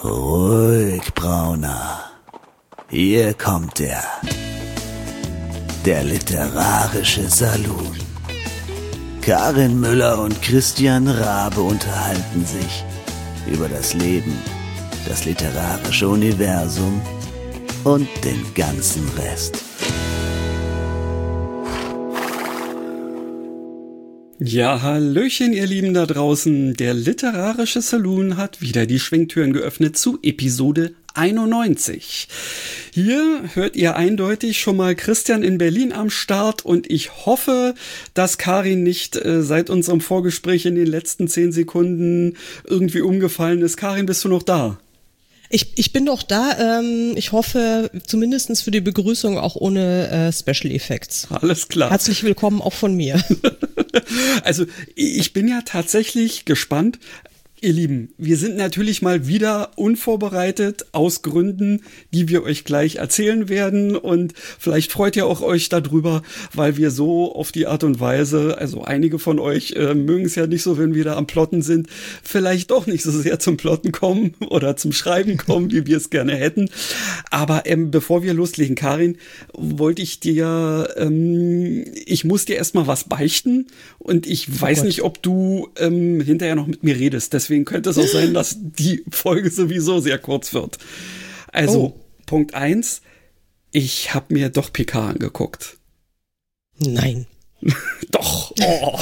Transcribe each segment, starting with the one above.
Ruhig, Brauner. Hier kommt er. Der literarische Saloon. Karin Müller und Christian Rabe unterhalten sich über das Leben, das literarische Universum und den ganzen Rest. Ja, hallöchen, ihr Lieben da draußen. Der literarische Saloon hat wieder die Schwingtüren geöffnet zu Episode 91. Hier hört ihr eindeutig schon mal Christian in Berlin am Start und ich hoffe, dass Karin nicht seit unserem Vorgespräch in den letzten 10 Sekunden irgendwie umgefallen ist. Karin, bist du noch da? Ich bin noch da. Ich hoffe zumindest für die Begrüßung auch ohne Special Effects. Alles klar. Herzlich willkommen auch von mir. Also ich bin ja tatsächlich gespannt. Ihr Lieben, wir sind natürlich mal wieder unvorbereitet aus Gründen, die wir euch gleich erzählen werden und vielleicht freut ihr auch euch darüber, weil wir so auf die Art und Weise, also einige von euch mögen es ja nicht so, wenn wir da am Plotten sind, vielleicht doch nicht so sehr zum Plotten kommen oder zum Schreiben kommen, wie wir es gerne hätten. Aber bevor wir loslegen, Karin, wollte ich dir, ich muss dir erstmal was beichten und ich weiß nicht, ob du hinterher noch mit mir redest. Deswegen könnte es auch sein, dass die Folge sowieso sehr kurz wird. Also, Punkt 1, ich habe mir doch PK angeguckt. Nein. Doch. Oh.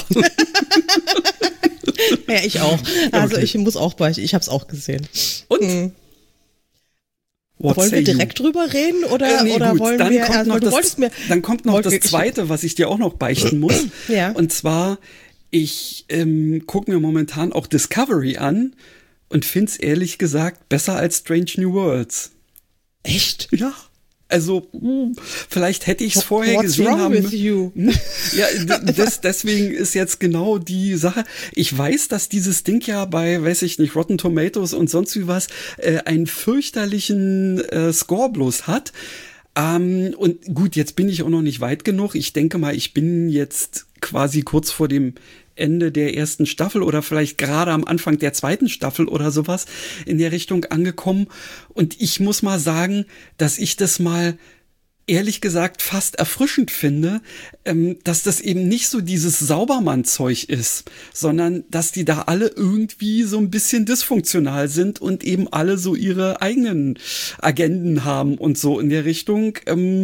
Ja, ich auch. Also Okay. ich muss auch beichten, ich habe es auch gesehen. Und? Wollen wir direkt drüber reden oder gut, wollen dann wir kommt noch dann kommt noch das Zweite, was ich dir auch noch beichten muss. Ja. Und zwar, ich gucke mir momentan auch Discovery an und find's ehrlich gesagt besser als Strange New Worlds. Echt? Ja. Also, vielleicht hätte ich es vorher What's gesehen wrong haben. with you? Ja, deswegen ist jetzt genau die Sache. Ich weiß, dass dieses Ding ja bei, weiß ich nicht, Rotten Tomatoes und sonst wie was, einen fürchterlichen Score bloß hat. Und gut, jetzt bin ich auch noch nicht weit genug. Ich denke mal, ich bin jetzt quasi kurz vor dem Ende der ersten Staffel oder vielleicht gerade am Anfang der zweiten Staffel oder sowas in der Richtung angekommen. Und ich muss mal sagen, dass ich das mal ehrlich gesagt fast erfrischend finde, dass das eben nicht so dieses Saubermann-Zeug ist, sondern dass die da alle irgendwie so ein bisschen dysfunktional sind und eben alle so ihre eigenen Agenden haben und so in der Richtung.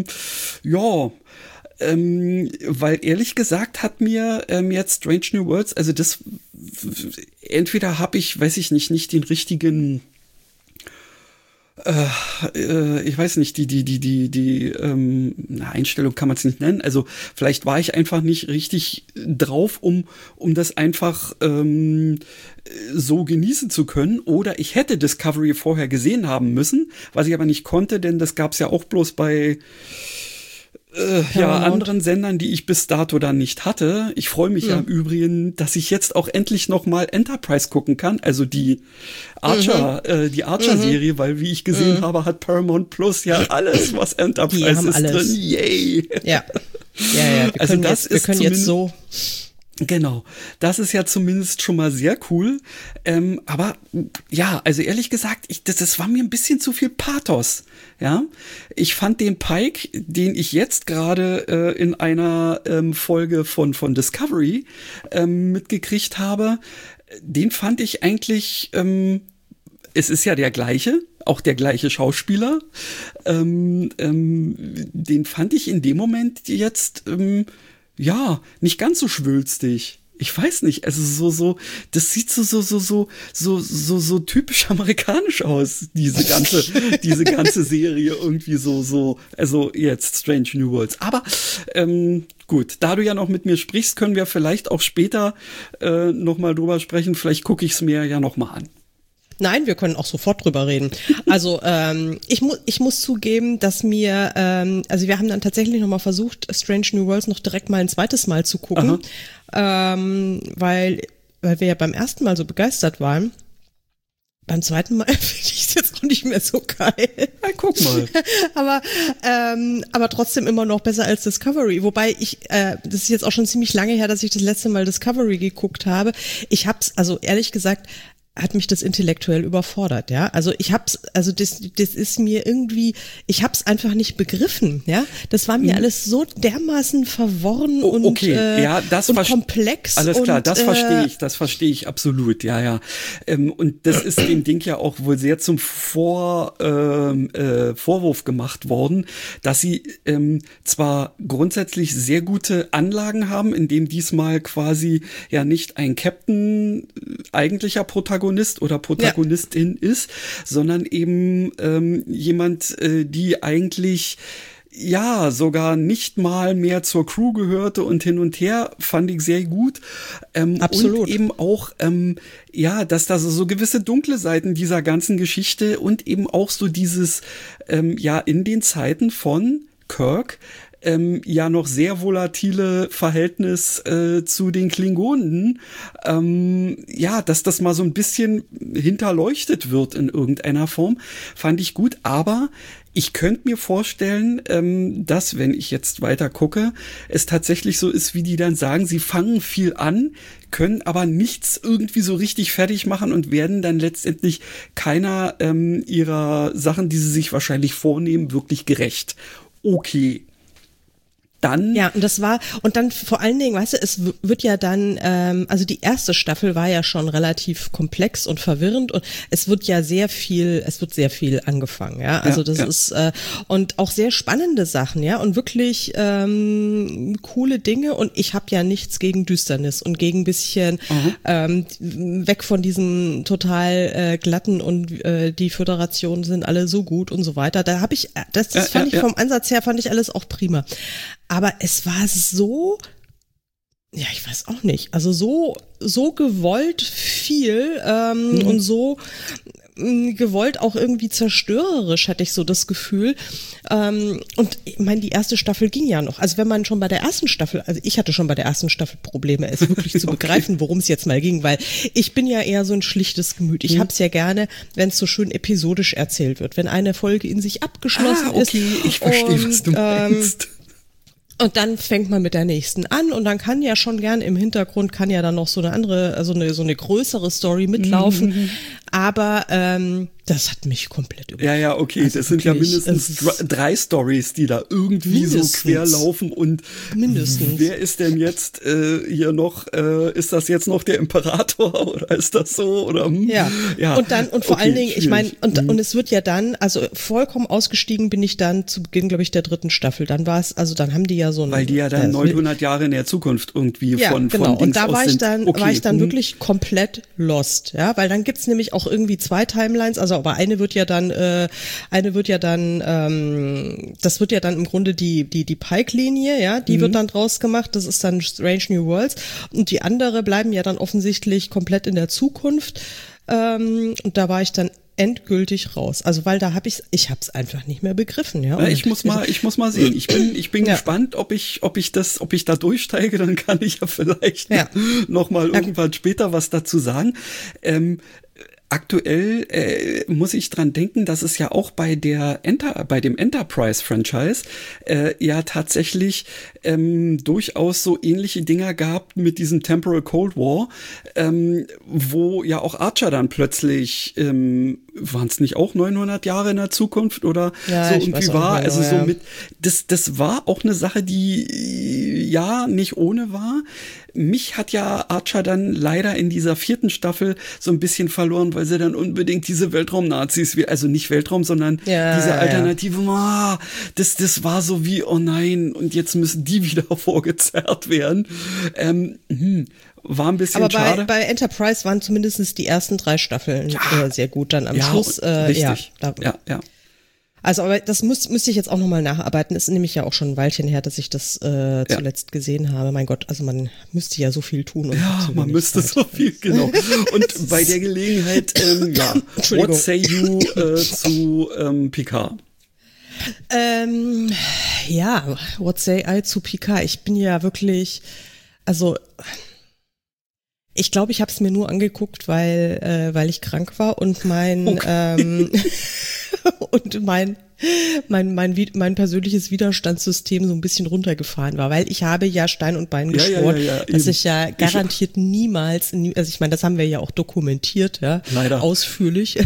Weil ehrlich gesagt hat mir jetzt Strange New Worlds, also das entweder habe ich, weiß ich nicht den richtigen ich weiß nicht, die Einstellung kann man es nicht nennen. Also vielleicht war ich einfach nicht richtig drauf, um das einfach so genießen zu können. Oder ich hätte Discovery vorher gesehen haben müssen, was ich aber nicht konnte, denn das gab es ja auch bloß bei anderen Sendern, die ich bis dato dann nicht hatte. Ich freue mich ja im Übrigen, dass ich jetzt auch endlich noch mal Enterprise gucken kann, also die Archer-Serie, weil wie ich gesehen habe, hat Paramount Plus ja alles, was Enterprise ist alles drin. Yay! Ja. Wir können jetzt so. Genau, das ist ja zumindest schon mal sehr cool. Aber ja, also ehrlich gesagt, das war mir ein bisschen zu viel Pathos. Ja, ich fand den Pike, den ich jetzt gerade in einer Folge von Discovery mitgekriegt habe, den fand ich eigentlich, es ist ja der gleiche, auch der gleiche Schauspieler. Den fand ich in dem Moment jetzt nicht ganz so schwülstig. Ich weiß nicht, also das sieht so typisch amerikanisch aus, diese ganze Serie irgendwie also jetzt Strange New Worlds. Aber gut, da du ja noch mit mir sprichst, können wir vielleicht auch später noch mal drüber sprechen. Vielleicht gucke ich es mir ja noch mal an. Nein, wir können auch sofort drüber reden. Also ich muss zugeben, dass mir, also wir haben dann tatsächlich nochmal versucht, Strange New Worlds noch direkt mal ein zweites Mal zu gucken, weil wir ja beim ersten Mal so begeistert waren. Beim zweiten Mal finde ich es jetzt auch nicht mehr so geil. Ja, guck mal. aber trotzdem immer noch besser als Discovery. Wobei das ist jetzt auch schon ziemlich lange her, dass ich das letzte Mal Discovery geguckt habe. Ich hab's, also ehrlich gesagt, hat mich das intellektuell überfordert, ja. Also das ist mir irgendwie, ich hab's einfach nicht begriffen, ja. Das war mir alles so dermaßen verworren und komplex. Alles klar, das verstehe ich absolut, ja. Und das ist dem Ding ja auch wohl sehr zum Vorwurf gemacht worden, dass sie zwar grundsätzlich sehr gute Anlagen haben, indem diesmal quasi ja nicht ein Captain eigentlicher Protagonist oder Protagonistin ist, sondern eben jemand, die eigentlich ja sogar nicht mal mehr zur Crew gehörte und hin und her, fand ich sehr gut. Absolut. Und eben auch, dass da so gewisse dunkle Seiten dieser ganzen Geschichte und eben auch so dieses, in den Zeiten von Kirk, noch sehr volatile Verhältnis zu den Klingonen, dass das mal so ein bisschen hinterleuchtet wird in irgendeiner Form, fand ich gut, aber ich könnte mir vorstellen, dass, wenn ich jetzt weiter gucke, es tatsächlich so ist, wie die dann sagen, sie fangen viel an, können aber nichts irgendwie so richtig fertig machen und werden dann letztendlich keiner ihrer Sachen, die sie sich wahrscheinlich vornehmen, wirklich gerecht. Okay. Dann. Ja, und dann vor allen Dingen, weißt du, es wird ja dann, also die erste Staffel war ja schon relativ komplex und verwirrend und es wird sehr viel angefangen, ja. Also das ist und auch sehr spannende Sachen, ja, und wirklich coole Dinge und ich habe ja nichts gegen Düsternis und gegen ein bisschen weg von diesem total glatten und die Föderationen sind alle so gut und so weiter. Da habe ich, fand ich vom Ansatz her, fand ich alles auch prima. Aber es war so, ja, ich weiß auch nicht, also so gewollt viel und so gewollt auch irgendwie zerstörerisch, hatte ich so das Gefühl. Und ich meine, die erste Staffel ging ja noch. Also wenn man schon bei der ersten Staffel, also ich hatte schon bei der ersten Staffel Probleme, es wirklich zu begreifen, worum es jetzt mal ging, weil ich bin ja eher so ein schlichtes Gemüt. Ich hab's ja gerne, wenn es so schön episodisch erzählt wird, wenn eine Folge in sich abgeschlossen ist. Ich verstehe, was du meinst. Und dann fängt man mit der nächsten an und dann kann ja schon gern im Hintergrund kann ja dann noch so eine andere, also so eine größere Story mitlaufen. Aber das hat mich komplett überrascht. Ja, okay, also das sind ja mindestens 3 Stories, die da irgendwie so quer laufen und wer ist denn jetzt hier noch, ist das jetzt noch der Imperator oder ist das so? Oder, ja. Und vor allen Dingen, ich meine, und es wird ja dann, also vollkommen ausgestiegen bin ich dann zu Beginn, glaube ich, der 3. Staffel. Dann war es, also dann haben die ja so ein... Weil die ja dann 900 Jahre in der Zukunft irgendwie von und da war ich dann wirklich komplett lost, ja, weil dann gibt's nämlich auch irgendwie 2 Timelines, also aber das wird ja dann im Grunde die Pike-Linie, ja, die wird dann draus gemacht, das ist dann Strange New Worlds und die andere bleiben ja dann offensichtlich komplett in der Zukunft und da war ich dann endgültig raus. Also weil da ich hab's einfach nicht mehr begriffen, ja. Ich muss mal sehen. Ich bin gespannt, ob ich da durchsteige, dann kann ich ja vielleicht noch mal irgendwann später was dazu sagen. Aktuell muss ich dran denken, dass es ja auch bei dem Enterprise-Franchise ja tatsächlich durchaus so ähnliche Dinger gab mit diesem Temporal Cold War, wo ja auch Archer dann plötzlich, waren es nicht auch 900 Jahre in der Zukunft oder so irgendwie war, also so mit, das war auch eine Sache, die ja nicht ohne war. Mich hat ja Archer dann leider in dieser 4. Staffel so ein bisschen verloren, weil sie dann unbedingt diese Weltraum-Nazis, also nicht Weltraum, sondern diese Alternative, das war so wie, oh nein, und jetzt müssen die wieder vorgezerrt werden. War ein bisschen schade. Aber bei Enterprise waren zumindest die ersten 3 Staffeln sehr gut dann am Schluss. Richtig. Ja. Also, aber das müsste ich jetzt auch nochmal nacharbeiten. Ist nämlich ja auch schon ein Weilchen her, dass ich das zuletzt gesehen habe. Mein Gott, also man müsste ja so viel tun. Und man müsste so viel, genau. Und bei der Gelegenheit, what say you zu Picard? What say I zu Picard? Ich bin ja wirklich, also ich glaube, ich habe es mir nur angeguckt, weil ich krank war und mein und mein persönliches Widerstandssystem so ein bisschen runtergefahren war, weil ich habe ja Stein und Bein geschworen, dass ich ja garantiert niemals, also ich meine, das haben wir ja auch dokumentiert, ja, leider ausführlich.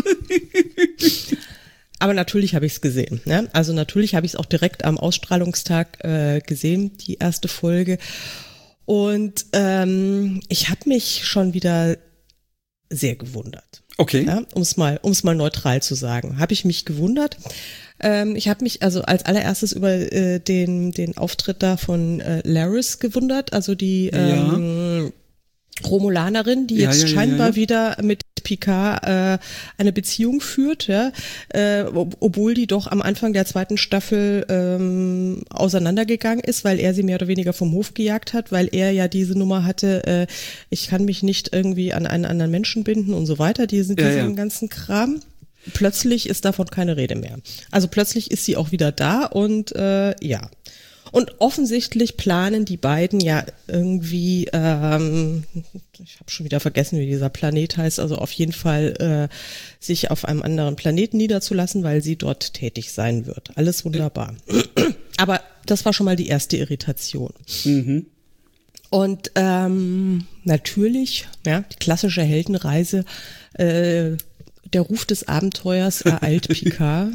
Aber natürlich habe ich es gesehen, ne? Also natürlich habe ich es auch direkt am Ausstrahlungstag gesehen, die erste Folge. Und ich habe mich schon wieder sehr gewundert. Okay. Ja, um es mal neutral zu sagen. Habe ich mich gewundert. Ich habe mich also als allererstes über den Auftritt da von Laris gewundert, also die Romulanerin, die jetzt scheinbar wieder mit Picard eine Beziehung führt, ja, obwohl die doch am Anfang der zweiten Staffel auseinandergegangen ist, weil er sie mehr oder weniger vom Hof gejagt hat, weil er ja diese Nummer hatte, ich kann mich nicht irgendwie an einen anderen Menschen binden und so weiter, diesen ganzen Kram. Plötzlich ist davon keine Rede mehr. Also plötzlich ist sie auch wieder da und ja. Und offensichtlich planen die beiden ja irgendwie, ich habe schon wieder vergessen, wie dieser Planet heißt, also auf jeden Fall sich auf einem anderen Planeten niederzulassen, weil sie dort tätig sein wird. Alles wunderbar. Aber das war schon mal die erste Irritation. Mhm. Und natürlich, ja, die klassische Heldenreise, der Ruf des Abenteuers ereilt Picard.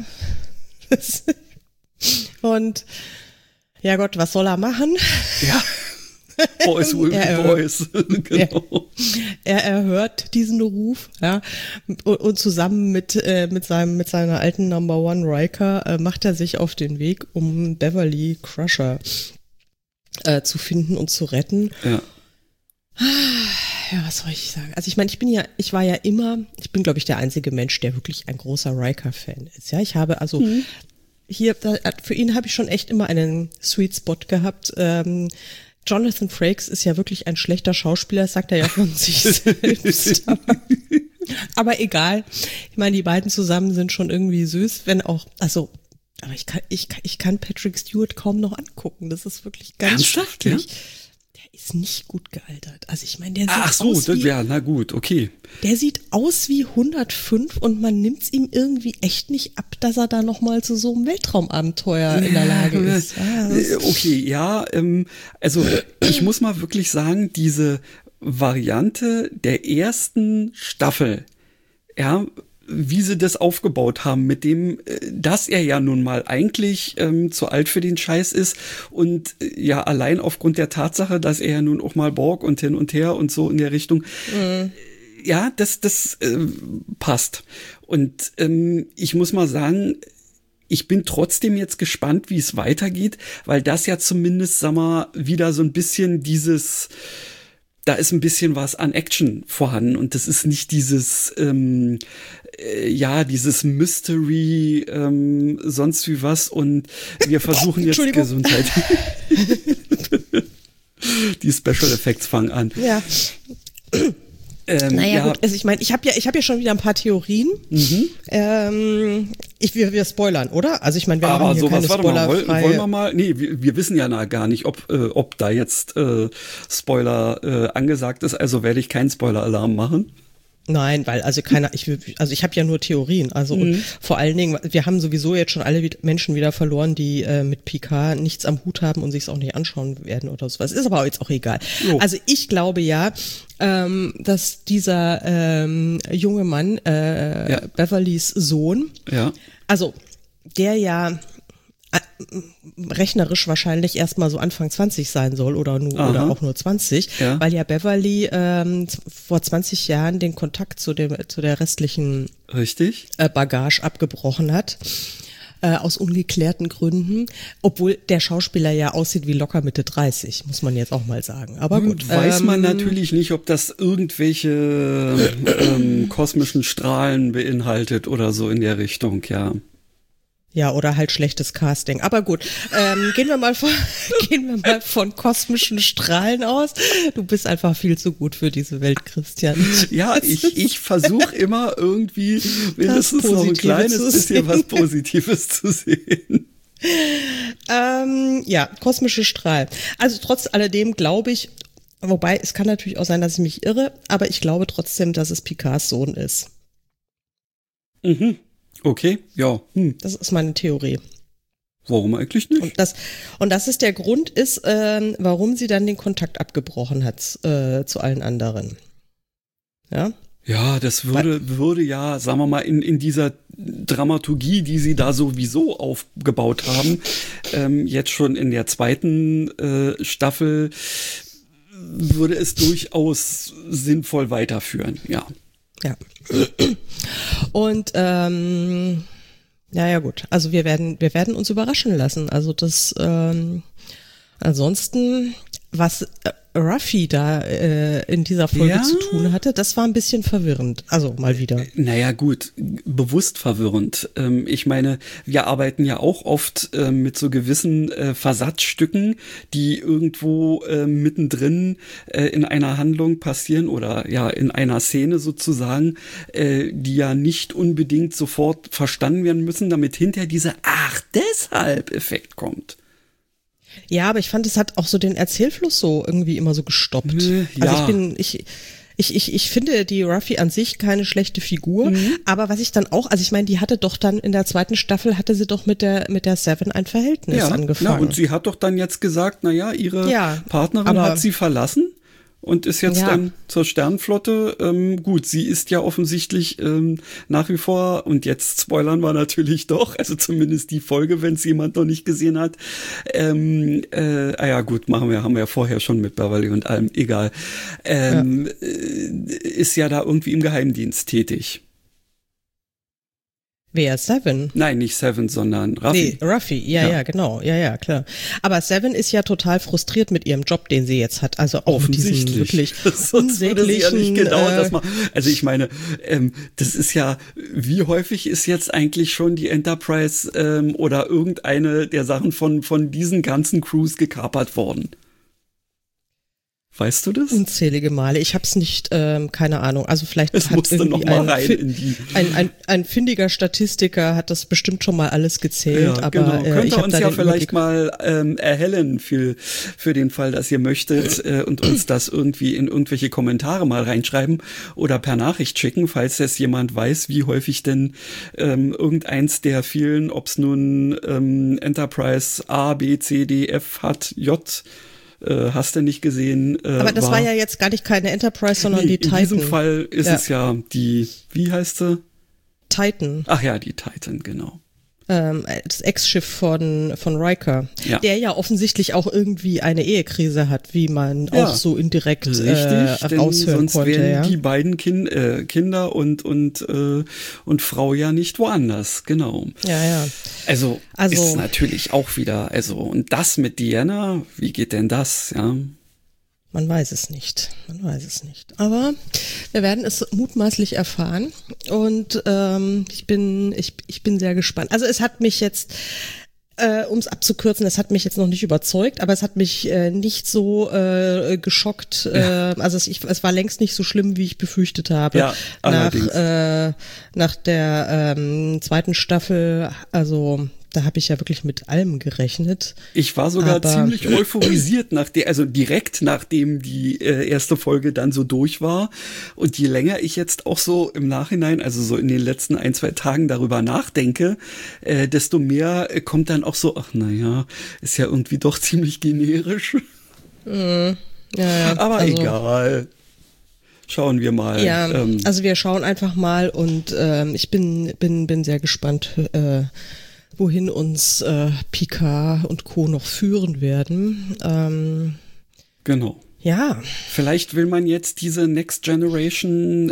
Und ja Gott, was soll er machen? Ja, Boys will be Boys. Genau. Er erhört diesen Ruf, ja, und zusammen mit seiner alten Number One Riker macht er sich auf den Weg, um Beverly Crusher zu finden und zu retten. Ja. Ja, was soll ich sagen? Also ich meine, ich bin, glaube ich, der einzige Mensch, der wirklich ein großer Riker-Fan ist. Ja, ich habe also für ihn habe ich schon echt immer einen Sweet Spot gehabt. Jonathan Frakes ist ja wirklich ein schlechter Schauspieler, das sagt er ja von sich selbst. Aber egal. Ich meine, die beiden zusammen sind schon irgendwie süß, wenn auch, also, aber ich kann Patrick Stewart kaum noch angucken. Das ist wirklich ganz schrecklich. Ja? Der ist nicht gut gealtert. Also ich meine, der sieht na gut, okay. Der sieht aus wie 105 und man nimmt's ihm irgendwie echt nicht ab, dass er da nochmal zu so einem Weltraumabenteuer in der Lage ist. Okay, ja, also ich muss mal wirklich sagen, diese Variante der ersten Staffel, ja, wie sie das aufgebaut haben, mit dem, dass er ja nun mal eigentlich zu alt für den Scheiß ist und ja allein aufgrund der Tatsache, dass er ja nun auch mal Borg und hin und her und so in der Richtung, ja, das passt. Und ich muss mal sagen, ich bin trotzdem jetzt gespannt, wie es weitergeht, weil das ja zumindest, sag mal, wieder so ein bisschen dieses, da ist ein bisschen was an Action vorhanden und das ist nicht dieses, dieses Mystery, sonst wie was und wir versuchen jetzt Gesundheit. Die Special Effects fangen an. Ja. Gut, also ich meine, ich hab ja schon wieder ein paar Theorien. Mhm. Wir spoilern, oder? Also ich meine, wir machen hier keine Spoiler. Wollen wir mal? Nee, wir wissen ja gar nicht, ob da jetzt Spoiler angesagt ist, also werde ich keinen Spoiler-Alarm machen. Nein, weil ich habe ja nur Theorien. Also und vor allen Dingen, wir haben sowieso jetzt schon alle Menschen wieder verloren, die mit Picard nichts am Hut haben und sich es auch nicht anschauen werden oder so. Das ist aber jetzt auch egal. Jo. Also ich glaube ja, dass dieser junge Mann, Beverlys Sohn, also der ja rechnerisch wahrscheinlich erstmal so Anfang 20 sein soll oder auch nur 20, weil ja Beverly vor 20 Jahren den Kontakt zu der restlichen Bagage abgebrochen hat. Aus ungeklärten Gründen, obwohl der Schauspieler ja aussieht wie locker Mitte 30, muss man jetzt auch mal sagen. Aber gut. Weiß man natürlich nicht, ob das irgendwelche kosmischen Strahlen beinhaltet oder so in der Richtung, ja. Ja, oder halt schlechtes Casting. Aber gut, gehen wir mal von kosmischen Strahlen aus. Du bist einfach viel zu gut für diese Welt, Christian. Ja, ich versuche immer irgendwie mindestens noch ein kleines bisschen was Positives zu sehen. Kosmische Strahlen. Also trotz alledem glaube ich, wobei es kann natürlich auch sein, dass ich mich irre, aber ich glaube trotzdem, dass es Picards Sohn ist. Mhm. Okay, ja. Das ist meine Theorie. Warum eigentlich nicht? Und das ist der Grund warum sie dann den Kontakt abgebrochen hat zu allen anderen. Ja? Ja, das würde ja, sagen wir mal, in dieser Dramaturgie, die sie da sowieso aufgebaut haben, jetzt schon in der zweiten Staffel, würde es durchaus sinnvoll weiterführen, ja. Ja. Und ja gut, also wir werden uns überraschen lassen. Also das ansonsten, was Ruffy da in dieser Folge zu tun hatte, das war ein bisschen verwirrend. Also mal wieder. Naja gut, bewusst verwirrend. Ich meine, wir arbeiten ja auch oft mit so gewissen Versatzstücken, die irgendwo mittendrin in einer Handlung passieren oder ja in einer Szene sozusagen, die ja nicht unbedingt sofort verstanden werden müssen, damit hinterher dieser Deshalb-Effekt kommt. Ja, aber ich fand, es hat auch so den Erzählfluss so irgendwie immer so gestoppt. Ja. Also ich finde die Ruffy an sich keine schlechte Figur, aber was ich dann auch, also ich meine, die hatte doch dann in der zweiten Staffel, hatte sie doch mit der Seven ein Verhältnis angefangen. Ja, und sie hat doch dann jetzt gesagt, naja, ihre Partnerin hat sie verlassen. Und ist jetzt dann zur Sternenflotte. Gut, sie ist ja offensichtlich nach wie vor, und jetzt spoilern wir natürlich doch, also zumindest die Folge, wenn es jemand noch nicht gesehen hat. Ja gut, haben wir ja vorher schon mit Beverly und allem, egal. Ist ja da irgendwie im Geheimdienst tätig. Wer? Seven? Nein, nicht Seven, sondern Ruffy. Nee, Ruffy, ja, genau, ja, klar. Aber Seven ist ja total frustriert mit ihrem Job, den sie jetzt hat. Also auch mit diesem wirklich unsäglichen... Ja nicht genau das machen. Also ich meine, das ist ja, wie häufig ist jetzt eigentlich schon die Enterprise oder irgendeine der Sachen von diesen ganzen Crews gekapert worden? Weißt du das? Unzählige Male. Ich habe es nicht, keine Ahnung. Also vielleicht es hat irgendwie noch mal rein in die ein findiger Statistiker hat das bestimmt schon mal alles gezählt. Ja, aber genau. Könnt ich ihr uns ja vielleicht Überblick mal erhellen für den Fall, dass ihr möchtet und uns das irgendwie in irgendwelche Kommentare mal reinschreiben oder per Nachricht schicken, falls es jemand weiß, wie häufig denn irgendeins der vielen, ob es nun Enterprise A, B, C, D, F hat, J, hast du nicht gesehen. Aber das war ja jetzt gar nicht keine Enterprise, sondern die Titan. In diesem Fall ist es ja die, wie heißt sie? Titan. Ach ja, die Titan, genau. Das Ex-Schiff von Riker, der ja offensichtlich auch irgendwie eine Ehekrise hat, wie man auch so indirekt raushören sonst konnte. Wären die beiden Kinder und Frau ja nicht woanders, genau. Ja. Also ist natürlich auch wieder, und das mit Diana, wie geht denn das, ja? Man weiß es nicht. Aber wir werden es mutmaßlich erfahren. Und ich bin sehr gespannt. Also es hat mich jetzt, um es abzukürzen, es hat mich jetzt noch nicht überzeugt, aber es hat mich nicht so geschockt. Also es war längst nicht so schlimm, wie ich befürchtet habe. Ja, nach der zweiten Staffel, also da habe ich ja wirklich mit allem gerechnet. Ich war sogar ziemlich euphorisiert direkt nachdem die erste Folge dann so durch war. Und je länger ich jetzt auch so im Nachhinein, also so in den letzten 1-2 Tagen darüber nachdenke, desto mehr kommt dann auch so, ach naja, ist ja irgendwie doch ziemlich generisch. Ja, aber egal. Schauen wir mal. Ja, also wir schauen einfach mal und ich bin sehr gespannt, wohin uns Picard und Co. noch führen werden. Genau. Ja. Vielleicht will man jetzt diese Next Generation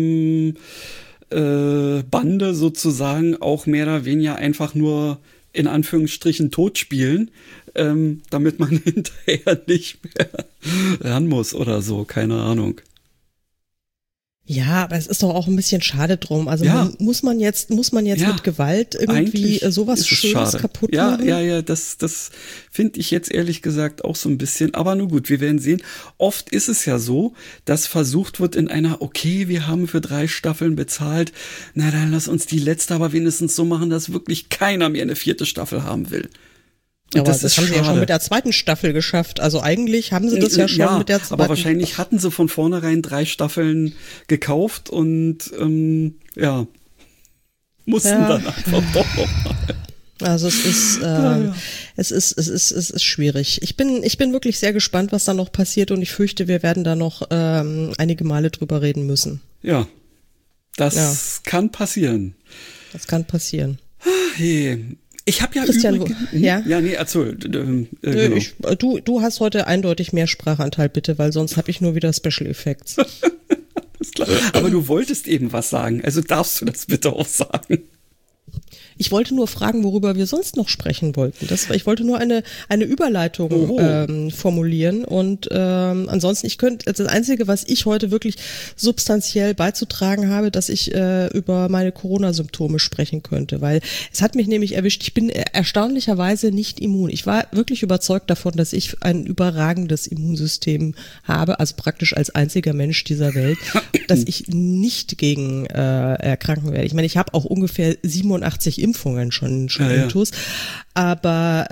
Bande sozusagen auch mehr oder weniger einfach nur in Anführungsstrichen tot spielen, damit man hinterher nicht mehr ran muss oder so, keine Ahnung. Ja, aber es ist doch auch ein bisschen schade drum. Also muss man jetzt mit Gewalt irgendwie sowas Schönes kaputt machen? Ja, das finde ich jetzt ehrlich gesagt auch so ein bisschen. Aber nun gut, wir werden sehen. Oft ist es ja so, dass versucht wird in einer, okay, wir haben für 3 Staffeln bezahlt, na dann lass uns die letzte aber wenigstens so machen, dass wirklich keiner mehr eine 4. Staffel haben will. Ja, aber das haben sie ja schon mit der 2. Staffel geschafft. Also eigentlich haben sie das ja schon mit der 2. Aber wahrscheinlich hatten sie von vornherein 3 Staffeln gekauft und mussten dann einfach doch nochmal. Also es ist schwierig. Ich bin wirklich sehr gespannt, was da noch passiert, und ich fürchte, wir werden da noch einige Male drüber reden müssen. Ja, das kann passieren. Das kann passieren. Hey. Ich habe ja Christian, erzähl. Genau. Du hast heute eindeutig mehr Sprachanteil, bitte, weil sonst habe ich nur wieder Special Effects. Ist klar. Aber du wolltest eben was sagen, also darfst du das bitte auch sagen. Ich wollte nur fragen, worüber wir sonst noch sprechen wollten. Ich wollte nur eine Überleitung formulieren, und ansonsten, das Einzige, was ich heute wirklich substanziell beizutragen habe, dass ich über meine Corona-Symptome sprechen könnte, weil es hat mich nämlich erwischt. Ich bin erstaunlicherweise nicht immun. Ich war wirklich überzeugt davon, dass ich ein überragendes Immunsystem habe, also praktisch als einziger Mensch dieser Welt, dass ich nicht gegen erkranken werde. Ich meine, ich habe auch ungefähr 87 Impfungen schon intus. Aber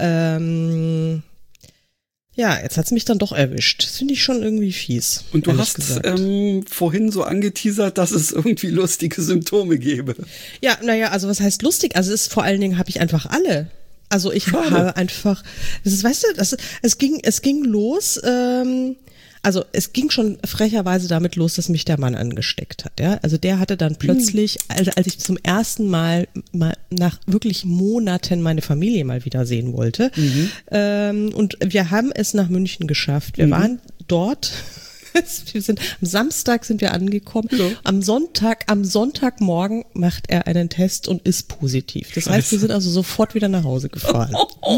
jetzt hat's mich dann doch erwischt. Das finde ich schon irgendwie fies. Und du hast vorhin so angeteasert, dass es irgendwie lustige Symptome gäbe. Ja, also was heißt lustig? Also vor allen Dingen habe ich einfach alle. Also ich habe einfach, es ging los, also es ging schon frecherweise damit los, dass mich der Mann angesteckt hat. Ja? Also der hatte dann plötzlich, als ich zum ersten Mal nach wirklich Monaten meine Familie mal wieder sehen wollte, und wir haben es nach München geschafft. Wir waren dort. Am Samstag sind wir angekommen. Ja. Am Sonntagmorgen macht er einen Test und ist positiv. Das heißt, wir sind also sofort wieder nach Hause gefahren.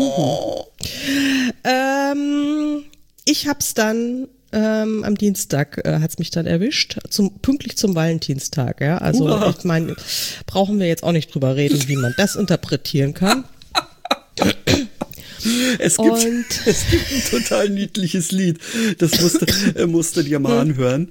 Ich hab's dann am Dienstag hat's mich dann erwischt, pünktlich zum Valentinstag. Ja? Also ich meine, brauchen wir jetzt auch nicht drüber reden, wie man das interpretieren kann. Es gibt ein total niedliches Lied, das musste dir mal anhören.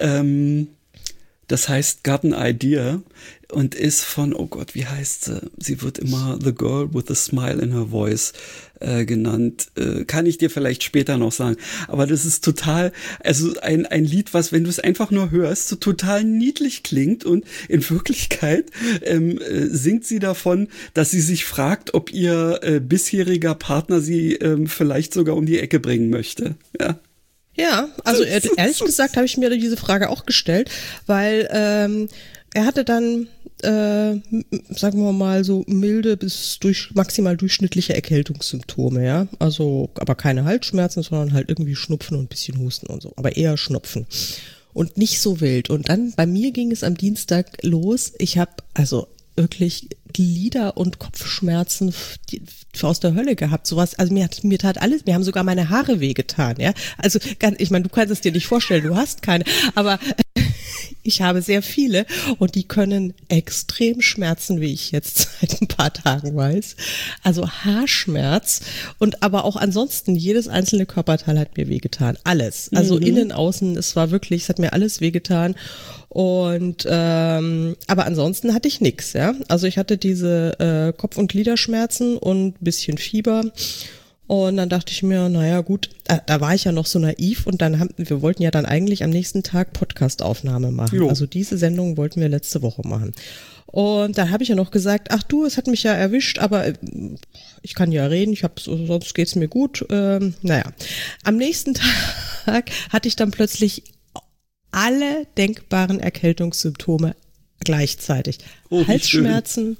Das heißt Garden Idea und ist von, oh Gott, wie heißt sie? Sie wird immer The Girl with a Smile in Her Voice genannt. Kann ich dir vielleicht später noch sagen. Aber das ist total, also ein Lied, was, wenn du es einfach nur hörst, so total niedlich klingt, und in Wirklichkeit singt sie davon, dass sie sich fragt, ob ihr bisheriger Partner sie vielleicht sogar um die Ecke bringen möchte. Ja. Ja, also ehrlich gesagt habe ich mir diese Frage auch gestellt, weil er hatte dann, sagen wir mal, so milde bis maximal durchschnittliche Erkältungssymptome, ja. Also, aber keine Halsschmerzen, sondern halt irgendwie Schnupfen und ein bisschen Husten und so, aber eher Schnupfen. Und nicht so wild. Und dann, bei mir ging es am Dienstag los. Ich habe also wirklich Glieder- und Kopfschmerzen aus der Hölle gehabt, sowas, also mir tat alles, mir haben sogar meine Haare wehgetan, ja, also ich meine, du kannst es dir nicht vorstellen, du hast keine, aber ich habe sehr viele, und die können extrem schmerzen, wie ich jetzt seit ein paar Tagen weiß, also Haarschmerz, und aber auch ansonsten, jedes einzelne Körperteil hat mir wehgetan, alles, also innen, außen, es hat mir alles wehgetan. Und aber ansonsten hatte ich nix, ja. Also ich hatte diese Kopf- und Gliederschmerzen und ein bisschen Fieber. Und dann dachte ich mir, naja gut, da war ich ja noch so naiv, und wir wollten ja dann eigentlich am nächsten Tag Podcast-Aufnahme machen. Jo. Also diese Sendung wollten wir letzte Woche machen. Und dann habe ich ja noch gesagt, ach du, es hat mich ja erwischt, aber ich kann ja reden, sonst geht's mir gut. Naja, am nächsten Tag hatte ich dann plötzlich alle denkbaren Erkältungssymptome gleichzeitig. Halsschmerzen,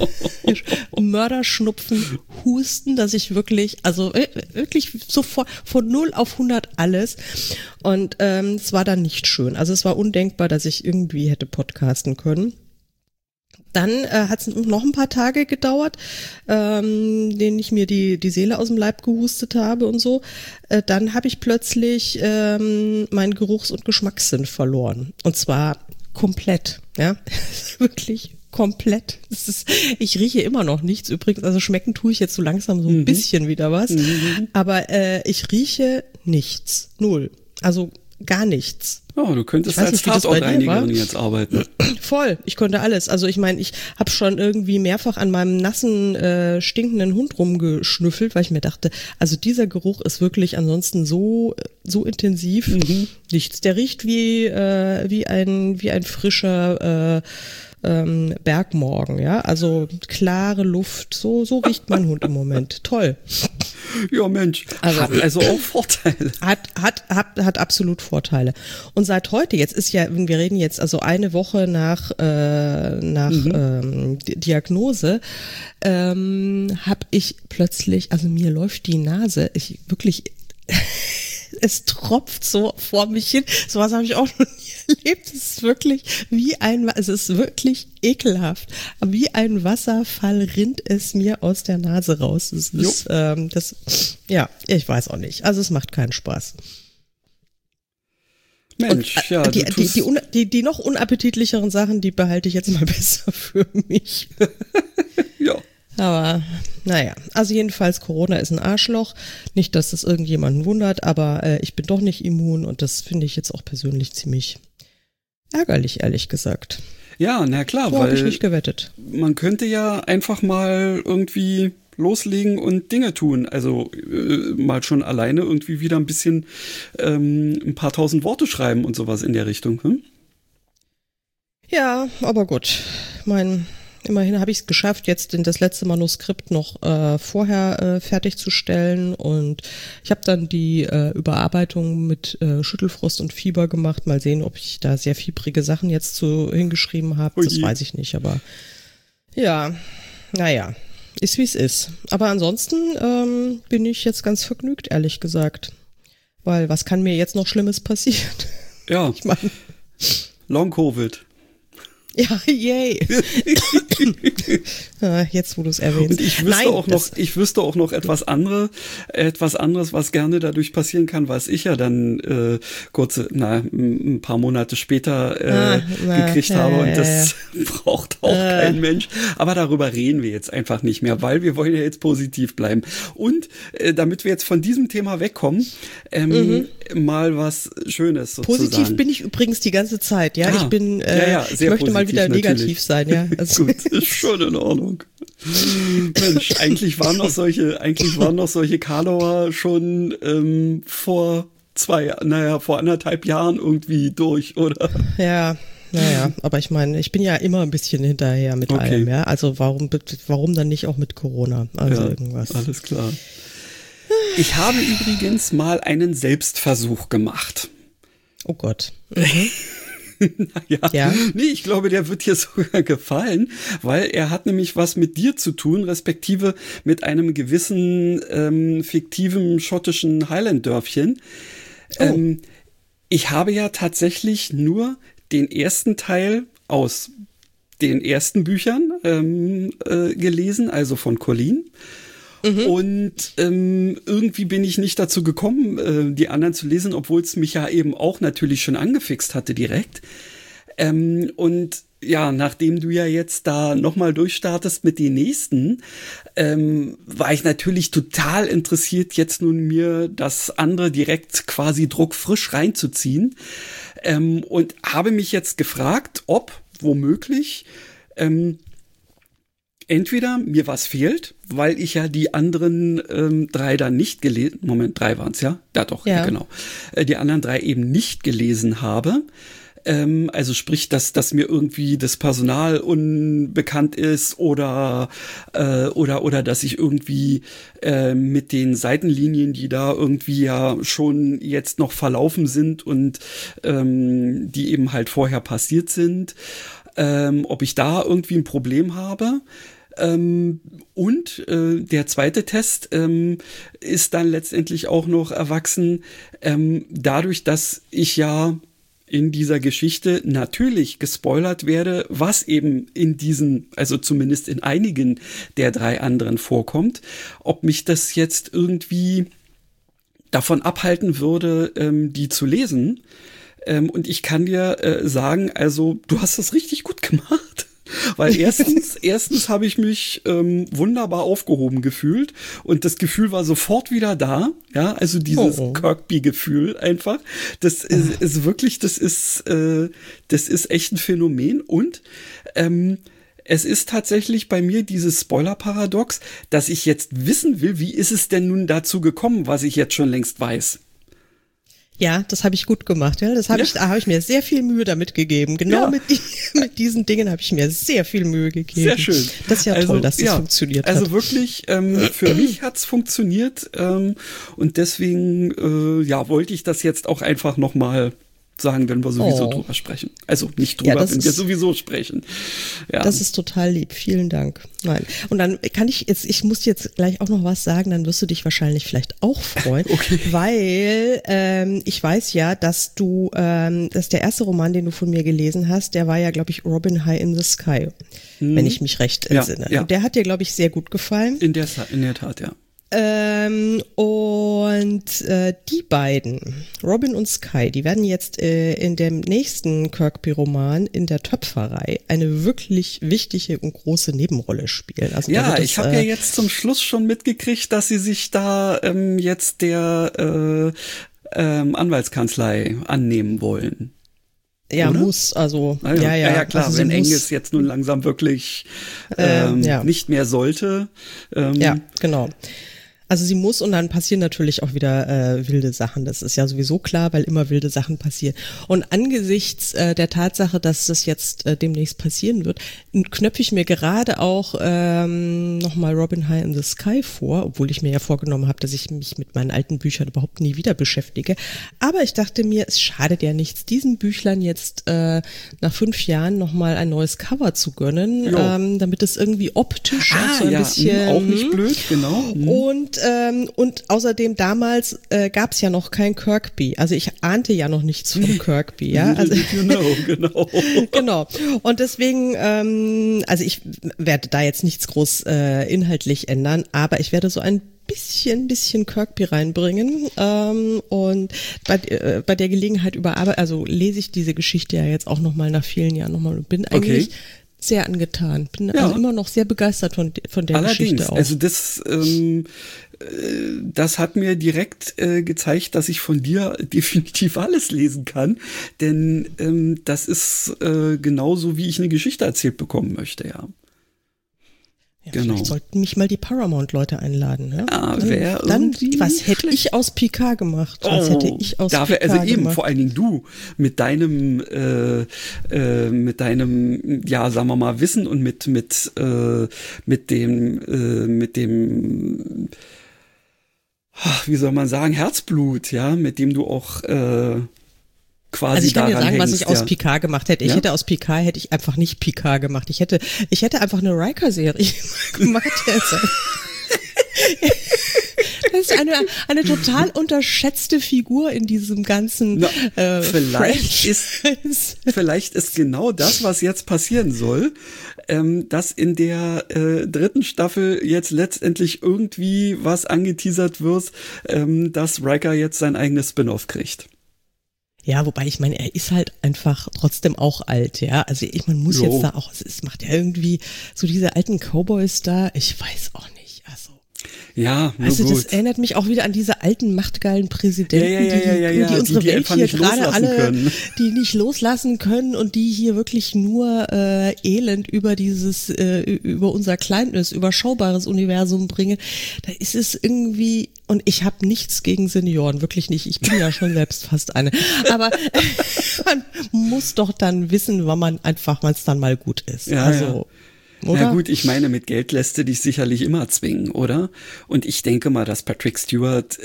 Mörderschnupfen, Husten, dass ich wirklich sofort von 0 auf 100 alles. Und es war dann nicht schön. Also es war undenkbar, dass ich irgendwie hätte podcasten können. Dann hat es noch ein paar Tage gedauert, denen ich mir die Seele aus dem Leib gehustet habe und so. Dann habe ich plötzlich meinen Geruchs- und Geschmackssinn verloren. Und zwar komplett, ja, wirklich komplett. Ich rieche immer noch nichts übrigens, also schmecken tue ich jetzt so langsam so ein bisschen wieder was. Aber ich rieche nichts, null, also gar nichts. Oh, du könntest als Tatortreinigerin jetzt arbeiten. Voll, ich konnte alles. Also ich meine, ich habe schon irgendwie mehrfach an meinem nassen, stinkenden Hund rumgeschnüffelt, weil ich mir dachte, also dieser Geruch ist wirklich ansonsten so intensiv. Nichts. Der riecht wie ein frischer Bergmorgen, ja, also klare Luft, so riecht mein Hund im Moment. Toll. Ja, Mensch, hat also auch Vorteile. Hat absolut Vorteile. Und seit heute, jetzt ist ja, wir reden jetzt also eine Woche nach Diagnose, habe ich plötzlich, also mir läuft die Nase, es tropft so vor mich hin. Sowas habe ich auch noch nie erlebt. Es ist wirklich ekelhaft. Wie ein Wasserfall rinnt es mir aus der Nase raus. Ich weiß auch nicht. Also es macht keinen Spaß. Mensch, und, ja. Die noch unappetitlicheren Sachen, die behalte ich jetzt mal besser für mich. Ja. Aber naja, also jedenfalls Corona ist ein Arschloch. Nicht, dass das irgendjemanden wundert, aber ich bin doch nicht immun und das finde ich jetzt auch persönlich ziemlich ärgerlich, ehrlich gesagt. Ja, na klar, So weil habe ich nicht gewettet. man könnte ja einfach mal irgendwie loslegen und Dinge tun. Also mal schon alleine irgendwie wieder ein bisschen ein paar tausend Worte schreiben und sowas in der Richtung. Hm? Ja, aber gut. Immerhin habe ich es geschafft, jetzt das letzte Manuskript noch vorher fertigzustellen und ich habe dann die Überarbeitung mit Schüttelfrost und Fieber gemacht. Mal sehen, ob ich da sehr fiebrige Sachen jetzt hingeschrieben habe. Das weiß ich nicht, aber ja, naja, ist wie es ist. Aber ansonsten bin ich jetzt ganz vergnügt, ehrlich gesagt. Weil was kann mir jetzt noch Schlimmes passieren? Ja, Ich meine, Long-Covid. ja, yay. Jetzt, wo du es erwähnst. Und ich wüsste auch noch etwas anderes, was gerne dadurch passieren kann, was ich ja dann ein paar Monate später gekriegt habe. Und das braucht auch kein Mensch. Aber darüber reden wir jetzt einfach nicht mehr, weil wir wollen ja jetzt positiv bleiben. Und damit wir jetzt von diesem Thema wegkommen, mal was Schönes sozusagen. Positiv bin ich übrigens die ganze Zeit, ja. Ich möchte mal wieder negativ sein, ja. Also gut, ist schon in Ordnung. Mensch, eigentlich waren noch solche Karlauer schon vor 1,5 Jahren irgendwie durch, oder? Ja, naja, aber ich meine, ich bin ja immer ein bisschen hinterher mit allem, ja. Also warum dann nicht auch mit Corona? Also ja, irgendwas. Alles klar. Ich habe übrigens mal einen Selbstversuch gemacht. Oh Gott. Ja. Nee, ich glaube, der wird dir sogar gefallen, weil er hat nämlich was mit dir zu tun, respektive mit einem gewissen fiktiven schottischen Highland-Dörfchen. Ich habe ja tatsächlich nur den ersten Teil aus den ersten Büchern gelesen, also von Colleen. Und irgendwie bin ich nicht dazu gekommen, die anderen zu lesen, obwohl es mich ja eben auch natürlich schon angefixt hatte direkt. Und ja, nachdem du ja jetzt da nochmal durchstartest mit den nächsten, war ich natürlich total interessiert, jetzt nun mir das andere direkt quasi druckfrisch reinzuziehen. Und habe mich jetzt gefragt, ob womöglich entweder mir was fehlt, weil ich ja die anderen 3 dann nicht gelesen, 3 waren es ja? Ja doch, ja. Genau. Die anderen 3 eben nicht gelesen habe. Also sprich, dass mir irgendwie das Personal unbekannt ist oder dass ich irgendwie mit den Seitenlinien, die da irgendwie ja schon jetzt noch verlaufen sind und die eben halt vorher passiert sind, ob ich da irgendwie ein Problem habe. Und der zweite Test ist dann letztendlich auch noch erwachsen, dadurch, dass ich ja in dieser Geschichte natürlich gespoilert werde, was eben in diesen, also zumindest in einigen der 3 anderen vorkommt, ob mich das jetzt irgendwie davon abhalten würde, die zu lesen. Und ich kann dir sagen, also du hast das richtig gut gemacht. Weil erstens habe ich mich wunderbar aufgehoben gefühlt und das Gefühl war sofort wieder da, ja, also dieses Kirkby-Gefühl einfach, das ist wirklich, das ist echt ein Phänomen und es ist tatsächlich bei mir dieses Spoiler-Paradox, dass ich jetzt wissen will, wie ist es denn nun dazu gekommen, was ich jetzt schon längst weiß. Ja, das habe ich gut gemacht. Ja, da habe ich mir sehr viel Mühe damit gegeben. Genau mit diesen Dingen habe ich mir sehr viel Mühe gegeben. Sehr schön. Das ist ja toll, dass das funktioniert hat. Also wirklich, für mich hat's funktioniert und deswegen wollte ich das jetzt auch einfach nochmal sagen, wenn wir sowieso drüber sprechen. Also nicht drüber, wenn wir sowieso sprechen. Ja. Das ist total lieb. Vielen Dank. Nein. Und dann ich muss jetzt gleich auch noch was sagen, dann wirst du dich wahrscheinlich vielleicht auch freuen, okay. Weil ich weiß ja, dass dass der erste Roman, den du von mir gelesen hast, der war ja, glaube ich, Robin High in the Sky, wenn ich mich recht entsinne. Ja. Und der hat dir, glaube ich, sehr gut gefallen. In der Tat, ja. Die beiden, Robin und Sky, die werden jetzt in dem nächsten Kirkby-Roman in der Töpferei eine wirklich wichtige und große Nebenrolle spielen. Also ich habe ja jetzt zum Schluss schon mitgekriegt, dass sie sich da jetzt der Anwaltskanzlei annehmen wollen. Ja, oder? Muss, also, ja, klar, also wenn Engels jetzt nun langsam wirklich nicht mehr sollte. Ja, genau. Also sie muss, und dann passieren natürlich auch wieder wilde Sachen. Das ist ja sowieso klar, weil immer wilde Sachen passieren. Und angesichts der Tatsache, dass das jetzt demnächst passieren wird, knöpfe ich mir gerade auch nochmal Robin High in the Sky vor, obwohl ich mir ja vorgenommen habe, dass ich mich mit meinen alten Büchern überhaupt nie wieder beschäftige. Aber ich dachte mir, es schadet ja nichts, diesen Büchlern jetzt nach 5 Jahren nochmal ein neues Cover zu gönnen, damit es irgendwie optisch auch so ein bisschen... auch nicht blöd, genau. Und außerdem damals gab es ja noch kein Kirkby. Also ich ahnte ja noch nichts von Kirkby, ja. Also, genau. Genau. Und deswegen, also ich werde da jetzt nichts groß inhaltlich ändern, aber ich werde so ein bisschen Kirkby reinbringen und bei der Gelegenheit lese ich diese Geschichte ja jetzt auch nochmal nach vielen Jahren nochmal und bin eigentlich sehr angetan. Bin also immer noch sehr begeistert von der Geschichte auch. Also das hat mir direkt gezeigt, dass ich von dir definitiv alles lesen kann, denn das ist genauso, wie ich eine Geschichte erzählt bekommen möchte, ja. Ja, genau. Vielleicht sollten mich mal die Paramount-Leute einladen. Ja? Dann was hätte ich aus Picard gemacht? Was hätte ich aus Picard also eben, gemacht? vor allen Dingen du mit deinem ja, sagen wir mal, Wissen und mit dem wie soll man sagen, Herzblut, ja, mit dem du auch quasi also ich kann dir daran sagen, was hängst, ich aus Picard gemacht hätte. Ich hätte aus Picard einfach nicht Picard gemacht. Ich hätte einfach eine Riker-Serie gemacht. Das ist eine total unterschätzte Figur in diesem ganzen vielleicht ist genau das, was jetzt passieren soll, dass in der 3. Staffel jetzt letztendlich irgendwie was angeteasert wird, dass Riker jetzt sein eigenes Spin-off kriegt. Ja, wobei ich meine, er ist halt einfach trotzdem auch alt, ja. Also man muss jetzt da auch, es macht ja irgendwie so diese alten Cowboys da, ich weiß auch nicht, also. Ja, nur also gut. das erinnert mich auch wieder an diese alten machtgeilen Präsidenten, die unsere die Welt hier gerade alle, können. die nicht loslassen können und die hier wirklich nur Elend über über unser kleines, überschaubares Universum bringen. Da ist es irgendwie, und ich habe nichts gegen Senioren, wirklich nicht. Ich bin ja schon selbst fast eine. Aber man muss doch dann wissen, wann es dann mal gut ist. Ja, also. Oder? Ja gut, ich meine, mit Geld lässt du dich sicherlich immer zwingen, oder? Und ich denke mal, dass Patrick Stewart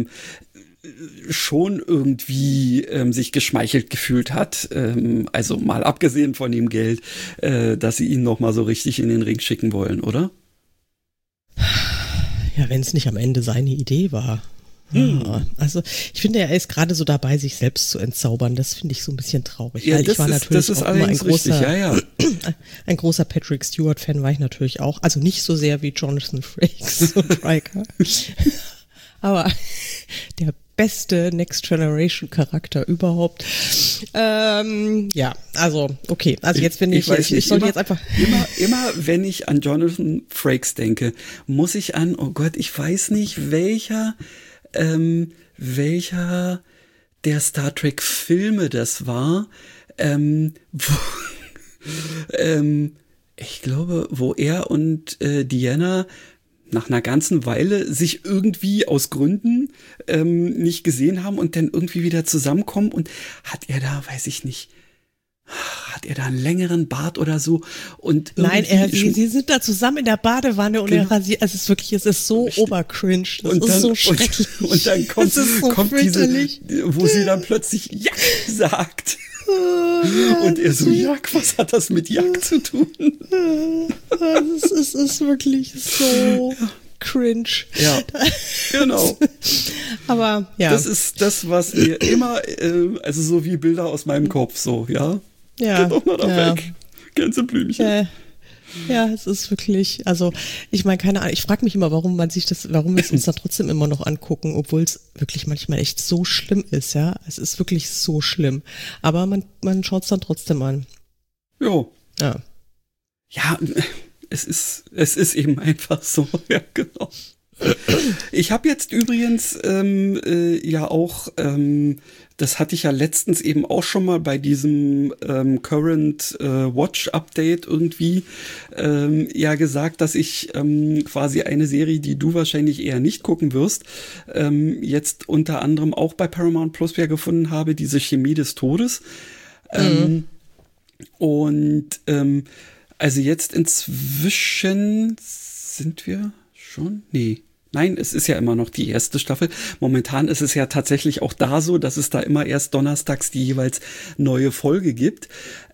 schon irgendwie sich geschmeichelt gefühlt hat, also mal abgesehen von dem Geld, dass sie ihn noch mal so richtig in den Ring schicken wollen, oder? Ja, wenn es nicht am Ende seine Idee war. Ja, also ich finde, er ist gerade so dabei, sich selbst zu entzaubern. Das finde ich so ein bisschen traurig. Ja, weil ich war natürlich auch immer ein großer Patrick Stewart-Fan war ich natürlich auch. Also nicht so sehr wie Jonathan Frakes und Riker. Aber der beste Next Generation Charakter überhaupt. Ja, also okay. Also jetzt bin ich sollte jetzt einfach immer wenn ich an Jonathan Frakes denke, muss ich an, oh Gott, ich weiß nicht welcher der Star Trek Filme das war, ich glaube, wo er und Deanna nach einer ganzen Weile sich irgendwie aus Gründen nicht gesehen haben und dann irgendwie wieder zusammenkommen. Und hat er da, weiß ich nicht, hat er da einen längeren Bart oder so? Und nein, sie sind da zusammen in der Badewanne und er rasiert. Es ist wirklich, es ist so obercringe. Das ist so schrecklich. Und dann kommt so diese, wo sie dann plötzlich Jack sagt. Und er so, Jack, was hat das mit Jack zu tun? Es ist wirklich so cringe. Ja, genau. Aber ja. Das ist das, was mir immer, also so wie Bilder aus meinem Kopf, so, ja. Ja. Geh doch mal da weg. Gänseblümchen. Ja, es ist wirklich, also ich meine, keine Ahnung, ich frage mich immer, warum wir es uns dann trotzdem immer noch angucken, obwohl es wirklich manchmal echt so schlimm ist, ja. Es ist wirklich so schlimm. Aber man schaut es dann trotzdem an. Jo. Ja. Ja, es ist eben einfach so, ja, genau. Ich habe jetzt übrigens ja auch, das hatte ich ja letztens eben auch schon mal bei diesem Current Watch Update irgendwie ja gesagt, dass ich quasi eine Serie, die du wahrscheinlich eher nicht gucken wirst, jetzt unter anderem auch bei Paramount Plus ja gefunden habe, diese Chemie des Todes. Und also jetzt inzwischen sind wir schon? Nee. Nein, es ist ja immer noch die erste Staffel. Momentan ist es ja tatsächlich auch da so, dass es da immer erst donnerstags die jeweils neue Folge gibt.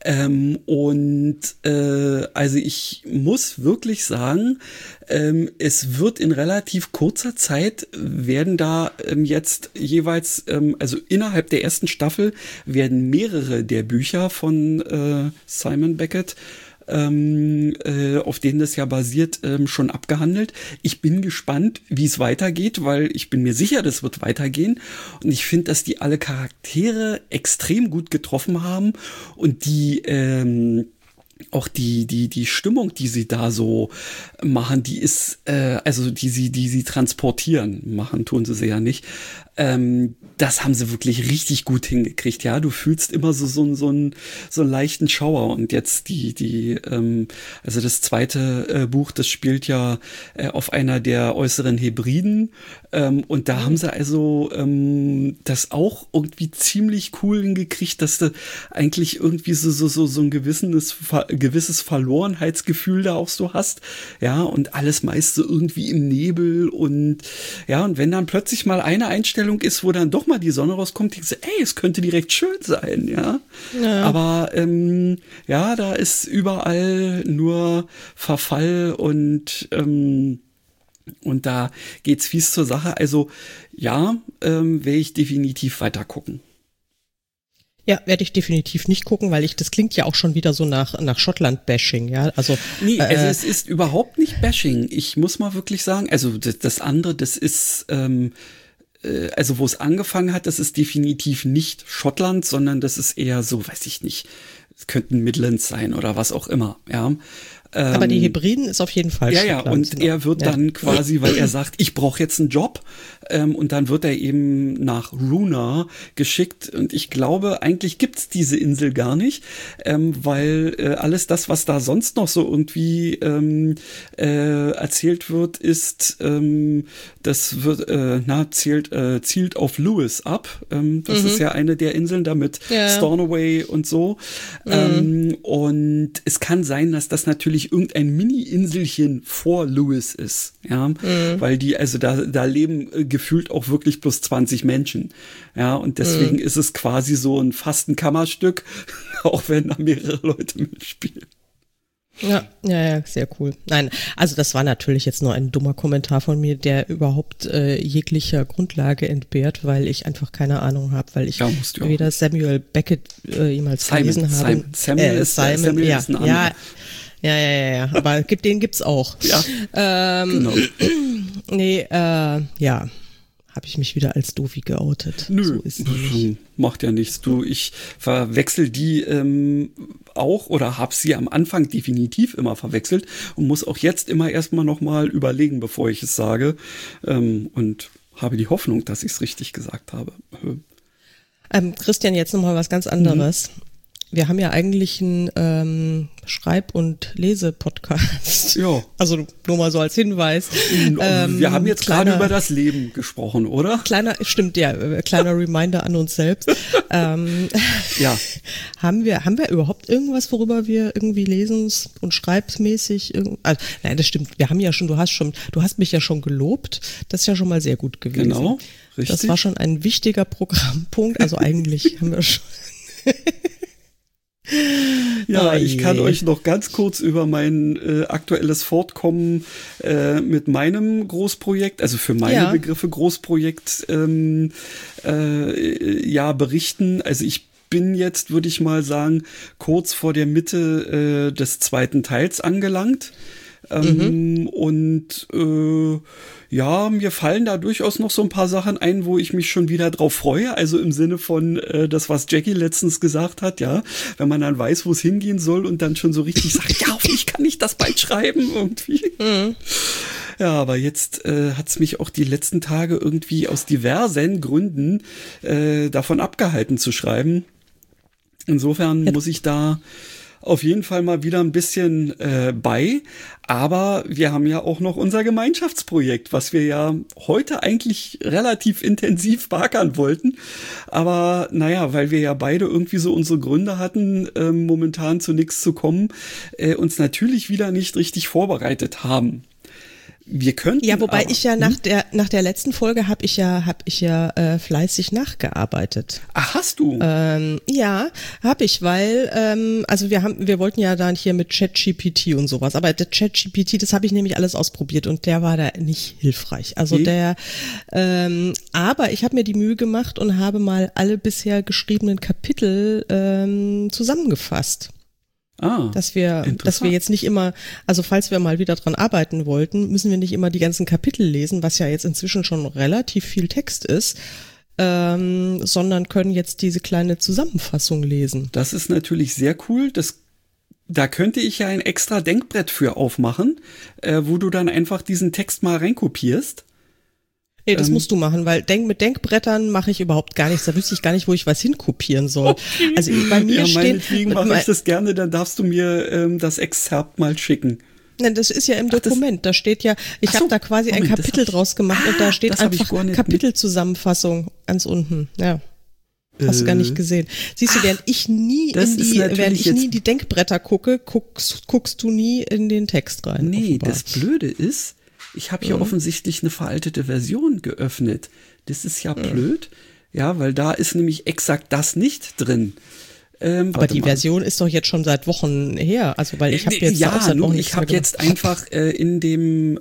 Also ich muss wirklich sagen, es wird in relativ kurzer Zeit werden da jetzt jeweils, also innerhalb der ersten Staffel werden mehrere der Bücher von Simon Beckett auf denen das ja basiert, schon abgehandelt. Ich bin gespannt, wie es weitergeht, weil ich bin mir sicher, das wird weitergehen. Und ich finde, dass die alle Charaktere extrem gut getroffen haben und die auch die Stimmung, die sie da so machen, die ist, also die sie transportieren, machen tun sie ja nicht. Das haben sie wirklich richtig gut hingekriegt, ja. Du fühlst immer so einen leichten Schauer. Und jetzt also das zweite Buch, das spielt ja auf einer der äußeren Hebriden. Und da haben sie also das auch irgendwie ziemlich cool hingekriegt, dass du eigentlich irgendwie so ein gewisses Verlorenheitsgefühl da auch so hast. Ja, und alles meist so irgendwie im Nebel und ja, und wenn dann plötzlich mal eine Einstellung ist, wo dann doch mal die Sonne rauskommt, denkst du, ey, es könnte direkt schön sein, ja. Aber ja, da ist überall nur Verfall und da geht's fies zur Sache. Also ja, werde ich definitiv weiter gucken. Ja, werde ich definitiv nicht gucken, weil das klingt ja auch schon wieder so nach Schottland-Bashing, ja. Also nee, also es ist überhaupt nicht Bashing. Ich muss mal wirklich sagen, also das andere, das ist also wo es angefangen hat, das ist definitiv nicht Schottland, sondern das ist eher so, weiß ich nicht, es könnten Midlands sein oder was auch immer, ja. Aber die Hebriden ist auf jeden Fall Schottland. Ja, und er wird dann quasi, weil er sagt, ich brauche jetzt einen Job, und dann wird er eben nach Runa geschickt und ich glaube, eigentlich gibt's diese Insel gar nicht, weil alles das, was da sonst noch so irgendwie erzählt wird, ist, das wird zielt auf Lewis ab. Das ist ja eine der Inseln da mit Stornoway und so. Und es kann sein, dass das natürlich irgendein Mini-Inselchen vor Lewis ist, ja, weil die, also da leben gefühlt auch wirklich plus 20 Menschen, ja, und deswegen ist es quasi so fast ein Kammerstück, auch wenn da mehrere Leute mitspielen. Ja, sehr cool. Nein, also das war natürlich jetzt nur ein dummer Kommentar von mir, der überhaupt jeglicher Grundlage entbehrt, weil ich einfach keine Ahnung habe, weil ich weder Samuel Beckett jemals gelesen habe. Samuel ist ein anderer. Ja, aber den gibt's auch. Ja, genau. Nee, habe ich mich wieder als Doofi geoutet. Nö, so ist macht ja nichts. Ich verwechsel die auch oder habe sie am Anfang definitiv immer verwechselt und muss auch jetzt immer erstmal nochmal überlegen, bevor ich es sage, und habe die Hoffnung, dass ich es richtig gesagt habe. Christian, jetzt nochmal was ganz anderes. wir haben ja eigentlich einen Schreib- und Lese-Podcast. Ja. Also nur mal so als Hinweis. Wir haben jetzt gerade über das Leben gesprochen, oder? Kleiner Reminder an uns selbst. Ja. Haben wir überhaupt irgendwas, worüber wir irgendwie lesens- und schreibsmäßig nein, das stimmt. Wir haben ja schon, du hast mich ja schon gelobt. Das ist ja schon mal sehr gut gewesen. Genau, richtig. Das war schon ein wichtiger Programmpunkt. Also eigentlich haben wir schon. Ja, ich kann euch noch ganz kurz über mein aktuelles Fortkommen mit meinem Großprojekt, also für meine Begriffe Großprojekt, berichten. Also ich bin jetzt, würde ich mal sagen, kurz vor der Mitte des zweiten Teils angelangt. Mir fallen da durchaus noch so ein paar Sachen ein, wo ich mich schon wieder drauf freue. Also im Sinne von das, was Jackie letztens gesagt hat, ja, wenn man dann weiß, wo es hingehen soll und dann schon so richtig sagt, ja, hoffentlich kann ich das bald schreiben irgendwie. Ja, aber jetzt hat's mich auch die letzten Tage irgendwie aus diversen Gründen davon abgehalten zu schreiben. Insofern muss ich da auf jeden Fall mal wieder ein bisschen bei. Aber wir haben ja auch noch unser Gemeinschaftsprojekt, was wir ja heute eigentlich relativ intensiv beackern wollten. Aber naja, weil wir ja beide irgendwie so unsere Gründe hatten, momentan zu nichts zu kommen, uns natürlich wieder nicht richtig vorbereitet haben. Wir könnten wobei aber, ich ja nach der letzten Folge habe ich ja fleißig nachgearbeitet. Ach, hast du? Ja, habe ich, weil wir wollten ja dann hier mit ChatGPT und sowas, aber der ChatGPT, das habe ich nämlich alles ausprobiert und der war da nicht hilfreich. Also aber ich habe mir die Mühe gemacht und habe mal alle bisher geschriebenen Kapitel zusammengefasst. Dass wir jetzt nicht immer, also falls wir mal wieder dran arbeiten wollten, müssen wir nicht immer die ganzen Kapitel lesen, was ja jetzt inzwischen schon relativ viel Text ist, sondern können jetzt diese kleine Zusammenfassung lesen. Das ist natürlich sehr cool. Da könnte ich ja ein extra Denkbrett für aufmachen, wo du dann einfach diesen Text mal reinkopierst. Nee, das musst du machen, weil mit Denkbrettern mache ich überhaupt gar nichts. Da wüsste ich gar nicht, wo ich was hinkopieren soll. Okay. Also bei mir meinetwegen mache ich das gerne, dann darfst du mir das Exzerpt mal schicken. Nein, das ist ja im Dokument. Da steht ja, ich habe da quasi ein Kapitel draus gemacht und da steht einfach Kapitelzusammenfassung ganz unten. Ja. Hast du gar nicht gesehen. Siehst du, während ich nie in die Denkbretter gucke, guckst du nie in den Text rein. Nee, offenbar. Das Blöde ist, ich habe hier offensichtlich eine veraltete Version geöffnet. Das ist ja blöd. Ja, weil da ist nämlich exakt das nicht drin. Aber die Version ist doch jetzt schon seit Wochen her. Also, weil ich habe jetzt auch seit Wochen ich habe jetzt einfach in dem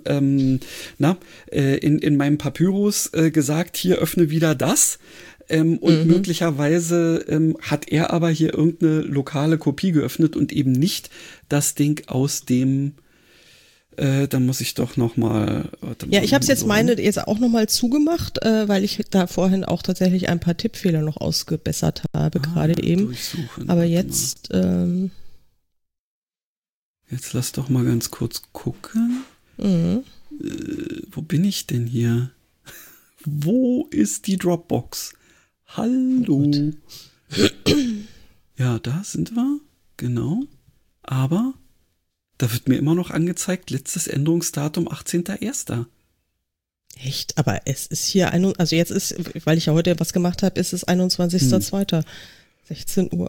in meinem Papyrus gesagt, hier öffne wieder das. Und möglicherweise hat er aber hier irgendeine lokale Kopie geöffnet und eben nicht das Ding aus dem dann muss ich doch noch mal. Ja, ich habe es jetzt jetzt auch noch mal zugemacht, weil ich da vorhin auch tatsächlich ein paar Tippfehler noch ausgebessert habe, gerade eben. Aber jetzt. Jetzt lass doch mal ganz kurz gucken. Wo bin ich denn hier? Wo ist die Dropbox? Hallo. Ja, da sind wir. Genau. Aber da wird mir immer noch angezeigt, letztes Änderungsdatum 18.01. Echt? Aber es ist hier, also jetzt ist, weil ich ja heute was gemacht habe, ist es 21.02. 16 Uhr.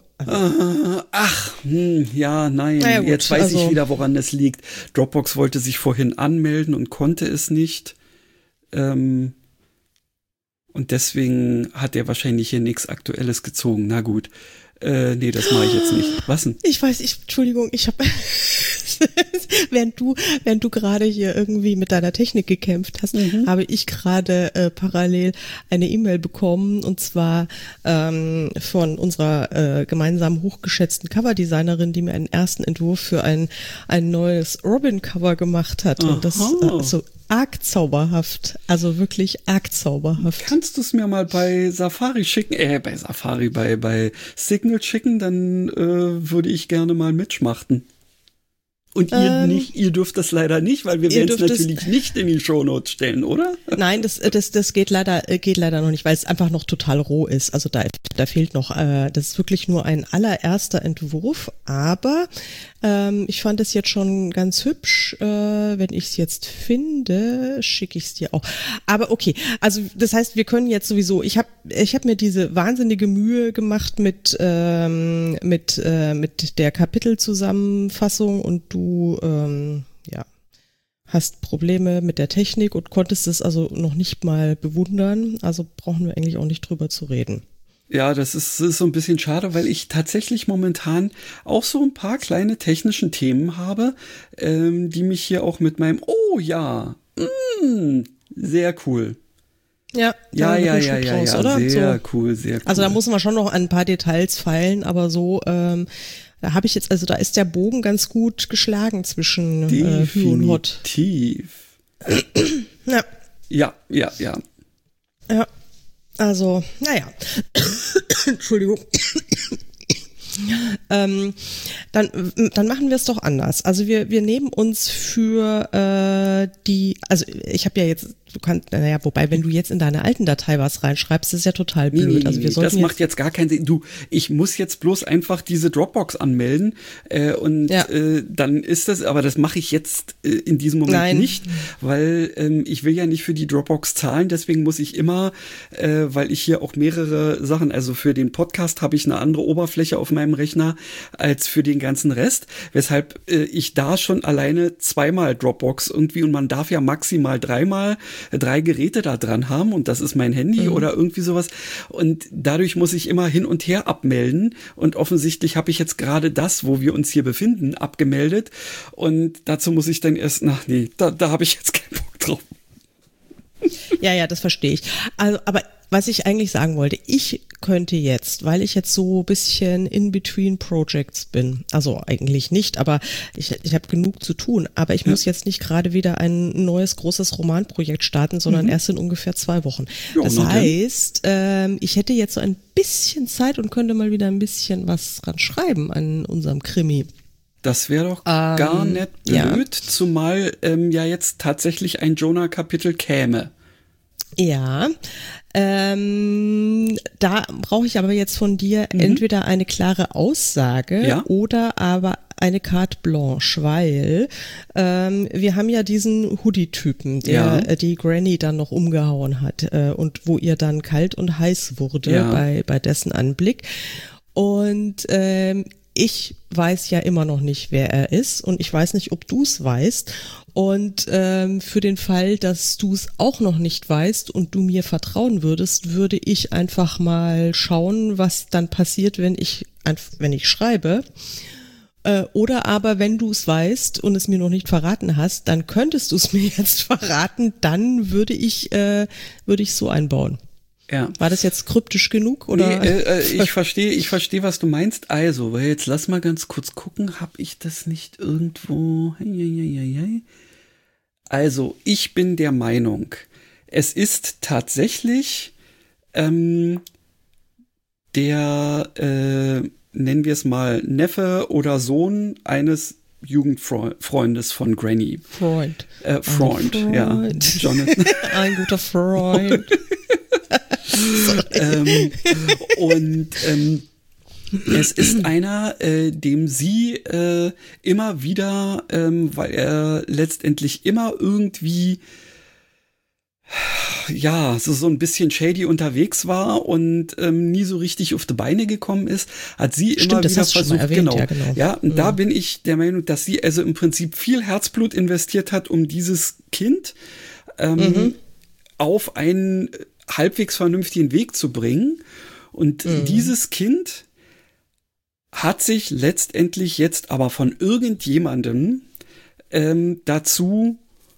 Ja, nein. Naja, gut, jetzt weiß ich wieder, woran es liegt. Dropbox wollte sich vorhin anmelden und konnte es nicht. Und deswegen hat er wahrscheinlich hier nichts Aktuelles gezogen. Na gut. Nee, das mache ich jetzt nicht. Was denn? Entschuldigung, ich habe während du gerade hier irgendwie mit deiner Technik gekämpft hast, habe ich gerade parallel eine E-Mail bekommen, und zwar von unserer gemeinsam hochgeschätzten Coverdesignerin, die mir einen ersten Entwurf für ein neues Robin-Cover gemacht hat. Und das so arg zauberhaft, also wirklich arg zauberhaft. Kannst du es mir mal bei Safari schicken? bei Signal schicken, dann würde ich gerne mal mitschmachten. Und ihr dürft das leider nicht, weil wir werden es natürlich nicht in die Shownotes stellen, oder? Nein, das geht leider noch nicht, weil es einfach noch total roh ist. Also da fehlt noch, das ist wirklich nur ein allererster Entwurf, aber ich fand es jetzt schon ganz hübsch. Wenn ich es jetzt finde, schicke ich es dir auch. Aber okay, also das heißt, wir können jetzt sowieso, ich hab mir diese wahnsinnige Mühe gemacht mit der Kapitelzusammenfassung und du hast Probleme mit der Technik und konntest es also noch nicht mal bewundern, also brauchen wir eigentlich auch nicht drüber zu reden. Ja, das ist so ein bisschen schade, weil ich tatsächlich momentan auch so ein paar kleine technischen Themen habe, die mich hier auch mit meinem sehr cool. Ja, raus, oder? Sehr cool. Also da muss man schon noch an ein paar Details feilen, aber so, da habe ich jetzt, also da ist der Bogen ganz gut geschlagen zwischen Hü und Hot. Definitiv. Ja. Ja. Ja, also, naja. Entschuldigung. Dann machen wir es doch anders. Also wir nehmen uns für also ich habe ja jetzt, wobei, wenn du jetzt in deine alten Datei was reinschreibst, ist ja total blöd. Nee, also wir das macht jetzt gar keinen Sinn. Ich muss jetzt bloß einfach diese Dropbox anmelden dann ist das, aber das mache ich jetzt in diesem Moment nicht, weil ich will ja nicht für die Dropbox zahlen, deswegen muss ich immer, weil ich hier auch mehrere Sachen, also für den Podcast habe ich eine andere Oberfläche auf meinem Rechner als für den ganzen Rest, weshalb ich da schon alleine zweimal Dropbox irgendwie, und man darf ja maximal 3 Geräte da dran haben, und das ist mein Handy oder irgendwie sowas, und dadurch muss ich immer hin und her abmelden, und offensichtlich habe ich jetzt gerade das, wo wir uns hier befinden, abgemeldet, und dazu muss ich dann erst, da habe ich jetzt keinen Bock drauf. Ja, das verstehe ich. Also, aber was ich eigentlich sagen wollte, ich könnte jetzt, weil ich jetzt so ein bisschen in between Projects bin, also eigentlich nicht, aber ich habe genug zu tun, aber ich muss jetzt nicht gerade wieder ein neues großes Romanprojekt starten, sondern erst in ungefähr 2 Wochen. Ja, das heißt, ich hätte jetzt so ein bisschen Zeit und könnte mal wieder ein bisschen was dran schreiben an unserem Krimi. Das wäre doch gar nicht blöd, zumal jetzt tatsächlich ein Jonah-Kapitel käme. Ja, da brauche ich aber jetzt von dir entweder eine klare Aussage oder aber eine Carte Blanche, weil wir haben ja diesen Hoodie-Typen, der die Granny dann noch umgehauen hat und wo ihr dann kalt und heiß wurde bei dessen Anblick. Und ich weiß ja immer noch nicht, wer er ist, und ich weiß nicht, ob du es weißt. Und für den Fall, dass du es auch noch nicht weißt und du mir vertrauen würdest, würde ich einfach mal schauen, was dann passiert, wenn ich schreibe. Oder aber, wenn du es weißt und es mir noch nicht verraten hast, dann könntest du es mir jetzt verraten, dann würde ich so einbauen. Ja. War das jetzt kryptisch genug, oder? Nee, ich verstehe, was du meinst. Also, jetzt lass mal ganz kurz gucken, habe ich das nicht irgendwo? Also, ich bin der Meinung, es ist tatsächlich nennen wir es mal Neffe oder Sohn eines Jugendfreundes von Granny. Freund, ja. Jonathan. Ein guter Freund. Es ist einer, dem sie immer wieder, weil er letztendlich immer irgendwie so ein bisschen shady unterwegs war und nie so richtig auf die Beine gekommen ist, hat sie immer wieder versucht, erwähnt, genau. Und da bin ich der Meinung, dass sie also im Prinzip viel Herzblut investiert hat, um dieses Kind auf einen halbwegs vernünftigen Weg zu bringen. Und dieses Kind hat sich letztendlich jetzt aber von irgendjemandem dazu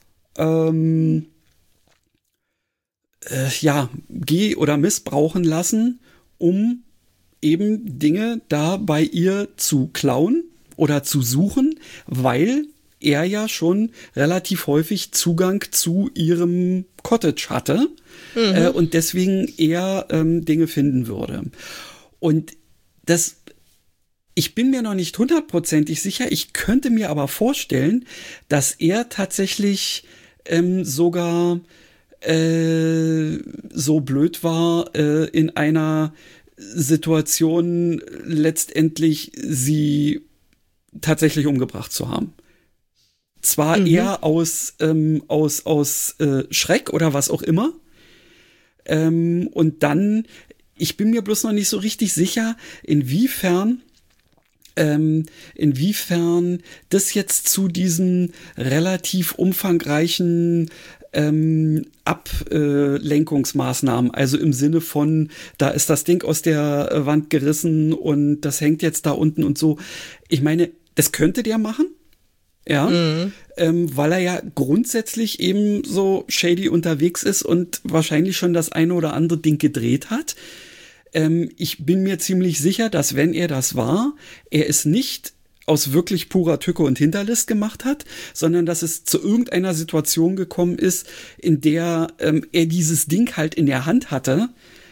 oder missbrauchen lassen, um eben Dinge da bei ihr zu klauen oder zu suchen, weil er ja schon relativ häufig Zugang zu ihrem Cottage hatte und deswegen eher Dinge finden würde. Und das Ich bin mir noch nicht 100% sicher. Ich könnte mir aber vorstellen, dass er tatsächlich sogar so blöd war, in einer Situation letztendlich sie tatsächlich umgebracht zu haben. Zwar eher aus Schreck oder was auch immer. Und dann, ich bin mir bloß noch nicht so richtig sicher, inwiefern das jetzt zu diesen relativ umfangreichen Ablenkungsmaßnahmen, also im Sinne von, da ist das Ding aus der Wand gerissen und das hängt jetzt da unten und so. Ich meine, das könnte der machen, ja, weil er ja grundsätzlich eben so shady unterwegs ist und wahrscheinlich schon das eine oder andere Ding gedreht hat. Ich bin mir ziemlich sicher, dass wenn er das war, er es nicht aus wirklich purer Tücke und Hinterlist gemacht hat, sondern dass es zu irgendeiner Situation gekommen ist, in der er dieses Ding halt in der Hand hatte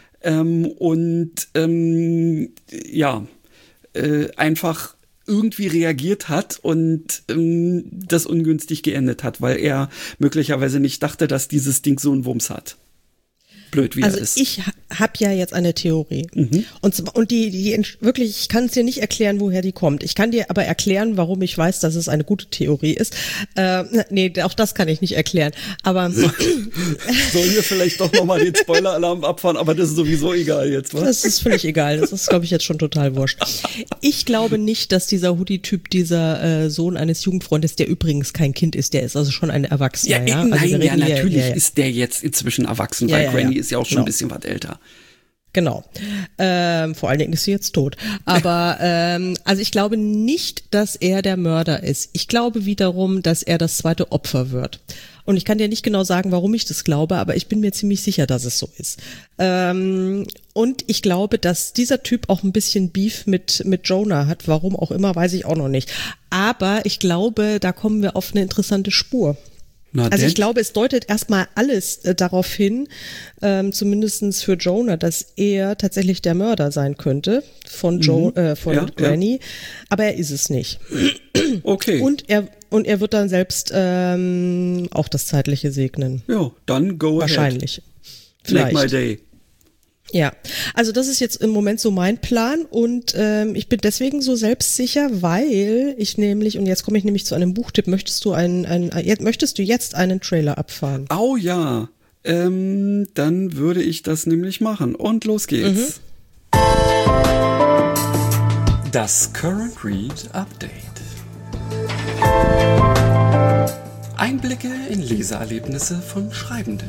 einfach irgendwie reagiert hat und das ungünstig geendet hat, weil er möglicherweise nicht dachte, dass dieses Ding so einen Wumms hat. Blöd, wie er ist. Also ich habe ja jetzt eine Theorie. Und die wirklich, ich kann es dir nicht erklären, woher die kommt. Ich kann dir aber erklären, warum ich weiß, dass es eine gute Theorie ist. Nee, auch das kann ich nicht erklären. Aber soll hier vielleicht doch nochmal den Spoiler-Alarm abfahren, aber das ist sowieso egal jetzt, was? Das ist völlig egal. Das ist, glaube ich, jetzt schon total wurscht. Ich glaube nicht, dass dieser Hoodie-Typ dieser Sohn eines Jugendfreundes, der übrigens kein Kind ist, der ist also schon ein Erwachsener. Ja, nein, ja, natürlich ist der jetzt inzwischen erwachsen, weil Granny ist ja auch schon ein bisschen was älter. Genau. Vor allen Dingen ist sie jetzt tot. Aber also ich glaube nicht, dass er der Mörder ist. Ich glaube wiederum, dass er das zweite Opfer wird. Und ich kann dir nicht genau sagen, warum ich das glaube, aber ich bin mir ziemlich sicher, dass es so ist. Und ich glaube, dass dieser Typ auch ein bisschen Beef mit Jonah hat. Warum auch immer, weiß ich auch noch nicht. Aber ich glaube, da kommen wir auf eine interessante Spur. Also ich glaube, es deutet erstmal alles darauf hin, zumindestens für Jonah, dass er tatsächlich der Mörder sein könnte von Granny, aber er ist es nicht. Okay. Und er wird dann selbst auch das Zeitliche segnen. Ja, dann go ahead. Wahrscheinlich. Vielleicht. Make my day. Ja, also das ist jetzt im Moment so mein Plan und ich bin deswegen so selbstsicher, weil ich nämlich, und jetzt komme ich nämlich zu einem Buchtipp, möchtest du jetzt einen Trailer abfahren? Oh ja, dann würde ich das nämlich machen und los geht's. Das Current Read Update. Einblicke in Leseerlebnisse von Schreibenden.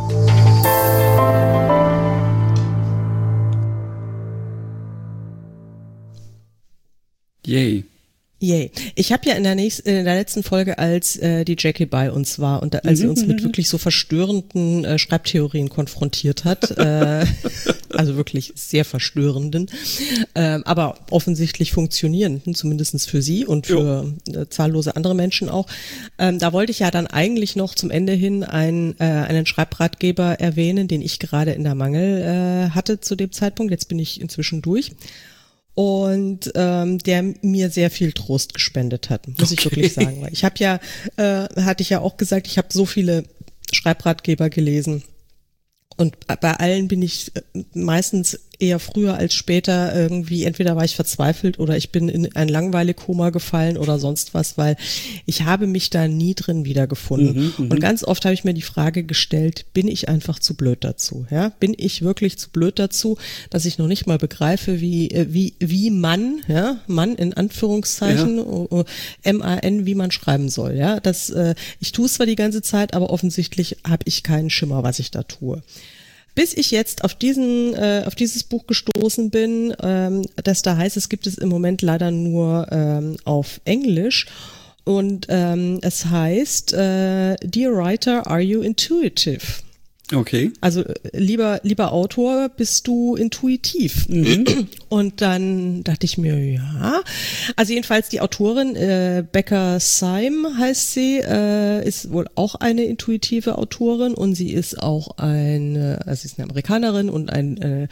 Yay. Yay. Ich habe ja in der letzten Folge, als die Jackie bei uns war und als sie uns mit wirklich so verstörenden Schreibtheorien konfrontiert hat, also wirklich sehr verstörenden, aber offensichtlich funktionierenden, zumindest für sie und für zahllose andere Menschen auch. Da wollte ich ja dann eigentlich noch zum Ende hin einen Schreibratgeber erwähnen, den ich gerade in der Mangel hatte zu dem Zeitpunkt. Jetzt bin ich inzwischen durch. Und der mir sehr viel Trost gespendet hat, muss ich wirklich sagen. Weil ich habe ja, hatte ich ja auch gesagt, ich habe so viele Schreibratgeber gelesen. Und bei allen bin ich meistens eher früher als später irgendwie, entweder war ich verzweifelt oder ich bin in ein Langweile-Koma gefallen oder sonst was, weil ich habe mich da nie drin wiedergefunden. Und ganz oft habe ich mir die Frage gestellt, bin ich einfach zu blöd dazu? Ja, bin ich wirklich zu blöd dazu, dass ich noch nicht mal begreife, wie Mann, ja, Mann in Anführungszeichen, M-A-N, wie man schreiben soll. Ja, ich tue es zwar die ganze Zeit, aber offensichtlich habe ich keinen Schimmer, was ich da tue. Bis ich jetzt auf dieses Buch gestoßen bin, das da heißt, es gibt es im Moment leider nur auf Englisch und es heißt Dear Writer, are you intuitive? Okay. Also lieber Autor, bist du intuitiv? Und dann dachte ich mir, ja. Also jedenfalls die Autorin, Becca Syme heißt sie, ist wohl auch eine intuitive Autorin und sie ist auch sie ist eine Amerikanerin und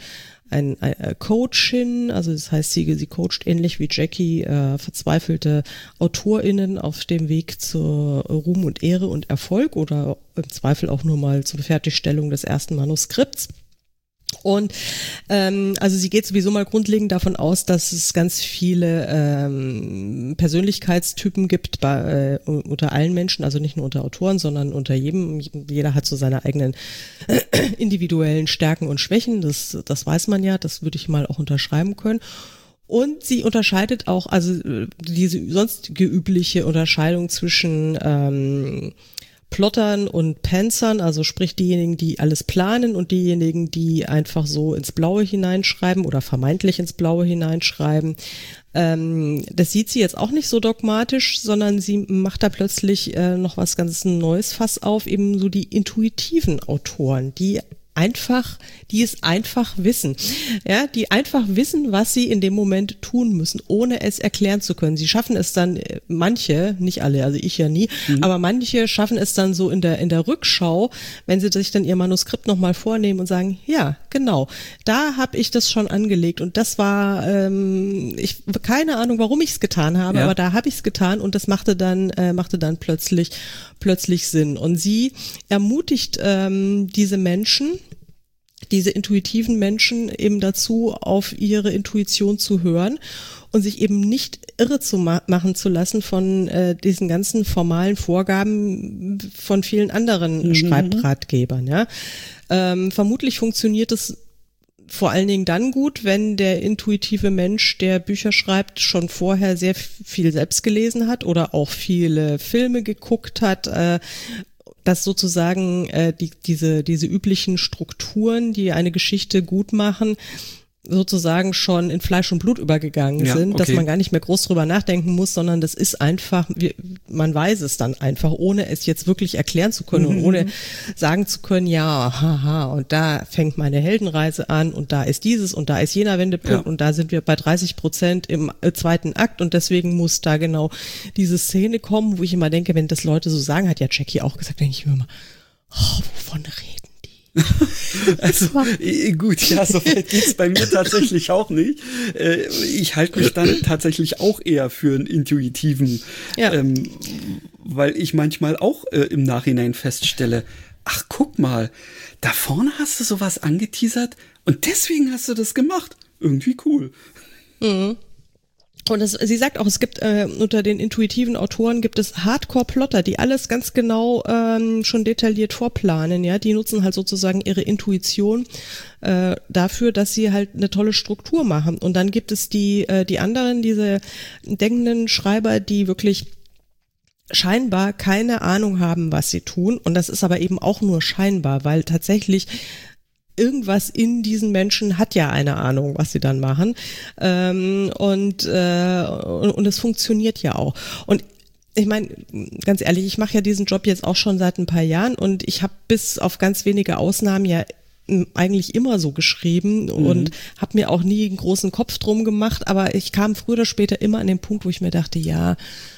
Coachin, also das heißt, sie coacht ähnlich wie Jackie verzweifelte AutorInnen auf dem Weg zur Ruhm und Ehre und Erfolg oder im Zweifel auch nur mal zur Fertigstellung des ersten Manuskripts. Und also sie geht sowieso mal grundlegend davon aus, dass es ganz viele Persönlichkeitstypen gibt unter allen Menschen, also nicht nur unter Autoren, sondern unter jedem. Jeder hat so seine eigenen individuellen Stärken und Schwächen. Das weiß man ja, das würde ich mal auch unterschreiben können. Und sie unterscheidet auch, also diese sonstige übliche Unterscheidung zwischen Plottern und Panzern, also sprich diejenigen, die alles planen und diejenigen, die einfach so ins Blaue hineinschreiben oder vermeintlich ins Blaue hineinschreiben. Das sieht sie jetzt auch nicht so dogmatisch, sondern sie macht da plötzlich noch was ganz Neues Fass auf, eben so die intuitiven Autoren, die es einfach wissen. Ja, die einfach wissen, was sie in dem Moment tun müssen, ohne es erklären zu können. Sie schaffen es dann, manche, nicht alle, also ich ja nie, aber manche schaffen es dann so in der Rückschau, wenn sie sich dann ihr Manuskript nochmal vornehmen und sagen, ja, genau, da habe ich das schon angelegt und das war, keine Ahnung, warum ich es getan habe, aber da habe ich es getan und das machte dann plötzlich Sinn. Und sie ermutigt diese Menschen, diese intuitiven Menschen eben dazu, auf ihre Intuition zu hören und sich eben nicht irre zu machen zu lassen von diesen ganzen formalen Vorgaben von vielen anderen Schreibratgebern. Ja? Vermutlich funktioniert es vor allen Dingen dann gut, wenn der intuitive Mensch, der Bücher schreibt, schon vorher sehr viel selbst gelesen hat oder auch viele Filme geguckt hat, dass sozusagen diese üblichen Strukturen, die eine Geschichte gut machen, sozusagen schon in Fleisch und Blut übergegangen sind, dass man gar nicht mehr groß drüber nachdenken muss, sondern das ist einfach, man weiß es dann einfach, ohne es jetzt wirklich erklären zu können und ohne sagen zu können, ja, haha, und da fängt meine Heldenreise an und da ist dieses und da ist jener Wendepunkt und da sind wir bei 30% im zweiten Akt und deswegen muss da genau diese Szene kommen, wo ich immer denke, wenn das Leute so sagen, hat ja Jackie auch gesagt, denke ich mir immer, wovon reden? Also gut, ja, so weit geht's bei mir tatsächlich auch nicht. Ich halte mich dann tatsächlich auch eher für einen intuitiven, weil ich manchmal auch im Nachhinein feststelle, ach guck mal, da vorne hast du sowas angeteasert und deswegen hast du das gemacht. Irgendwie cool. Mhm. Und sie sagt auch, es gibt unter den intuitiven Autoren gibt es Hardcore-Plotter, die alles ganz genau schon detailliert vorplanen, ja, die nutzen halt sozusagen ihre Intuition dafür, dass sie halt eine tolle Struktur machen. Und dann gibt es die anderen, diese denkenden Schreiber, die wirklich scheinbar keine Ahnung haben, was sie tun. Und das ist aber eben auch nur scheinbar, weil tatsächlich irgendwas in diesen Menschen hat ja eine Ahnung, was sie dann machen. Und es funktioniert ja auch. Und ich meine, ganz ehrlich, ich mache ja diesen Job jetzt auch schon seit ein paar Jahren und ich habe bis auf ganz wenige Ausnahmen ja eigentlich immer so geschrieben und habe mir auch nie einen großen Kopf drum gemacht, aber ich kam früher oder später immer an den Punkt, wo ich mir dachte, ja,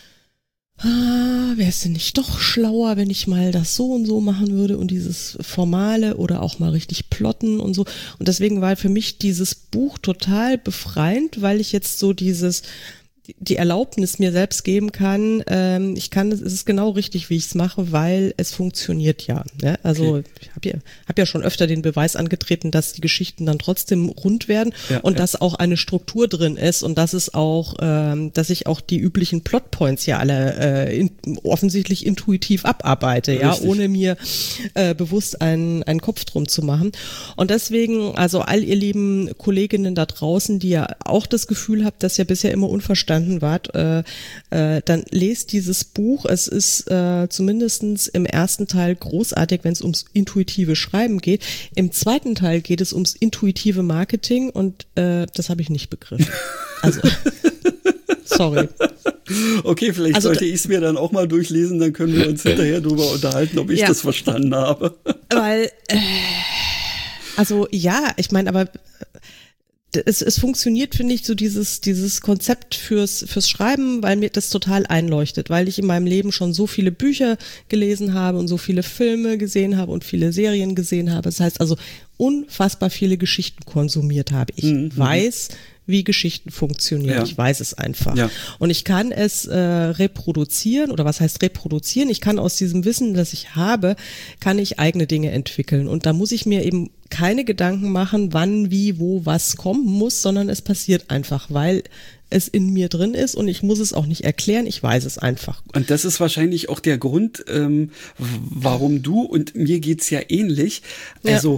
wäre es denn nicht doch schlauer, wenn ich mal das so und so machen würde und dieses Formale oder auch mal richtig plotten und so. Und deswegen war für mich dieses Buch total befreiend, weil ich jetzt so die Erlaubnis mir selbst geben kann, es ist genau richtig, wie ich es mache, weil es funktioniert ja. Ne? Also ich hab ja schon öfter den Beweis angetreten, dass die Geschichten dann trotzdem rund werden und dass auch eine Struktur drin ist und dass es auch, dass ich auch die üblichen Plotpoints ja alle offensichtlich intuitiv abarbeite, ja, ohne mir bewusst einen Kopf drum zu machen. Und deswegen, also all ihr lieben Kolleginnen da draußen, die ja auch das Gefühl habt, dass ihr bisher immer unverstanden wart, dann lest dieses Buch. Es ist zumindestens im ersten Teil großartig, wenn es ums intuitive Schreiben geht. Im zweiten Teil geht es ums intuitive Marketing und das habe ich nicht begriffen. Also, sorry. Okay, vielleicht sollte ich es mir dann auch mal durchlesen, dann können wir uns hinterher drüber unterhalten, ob ich das verstanden habe. Weil, also ja, ich meine, aber es funktioniert, finde ich, so dieses Konzept fürs Schreiben, weil mir das total einleuchtet, weil ich in meinem Leben schon so viele Bücher gelesen habe und so viele Filme gesehen habe und viele Serien gesehen habe. Das heißt also, unfassbar viele Geschichten konsumiert habe. Ich weiß, wie Geschichten funktionieren. Ja. Ich weiß es einfach. Ja. Und ich kann es reproduzieren, oder was heißt reproduzieren? Ich kann aus diesem Wissen, das ich habe, kann ich eigene Dinge entwickeln. Und da muss ich mir eben keine Gedanken machen, wann, wie, wo, was kommen muss, sondern es passiert einfach, weil es in mir drin ist und ich muss es auch nicht erklären, ich weiß es einfach. Und das ist wahrscheinlich auch der Grund, warum du, und mir geht's ja ähnlich, also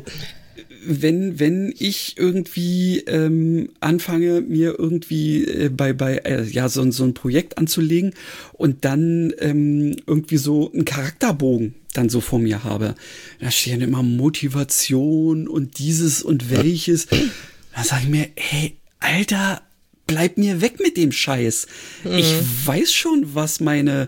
wenn ich irgendwie anfange, mir irgendwie bei so ein Projekt anzulegen und dann irgendwie so einen Charakterbogen dann so vor mir habe, da stehen immer Motivation und dieses und welches. Da sage ich mir, hey, Alter, bleib mir weg mit dem Scheiß. Ich weiß schon, was meine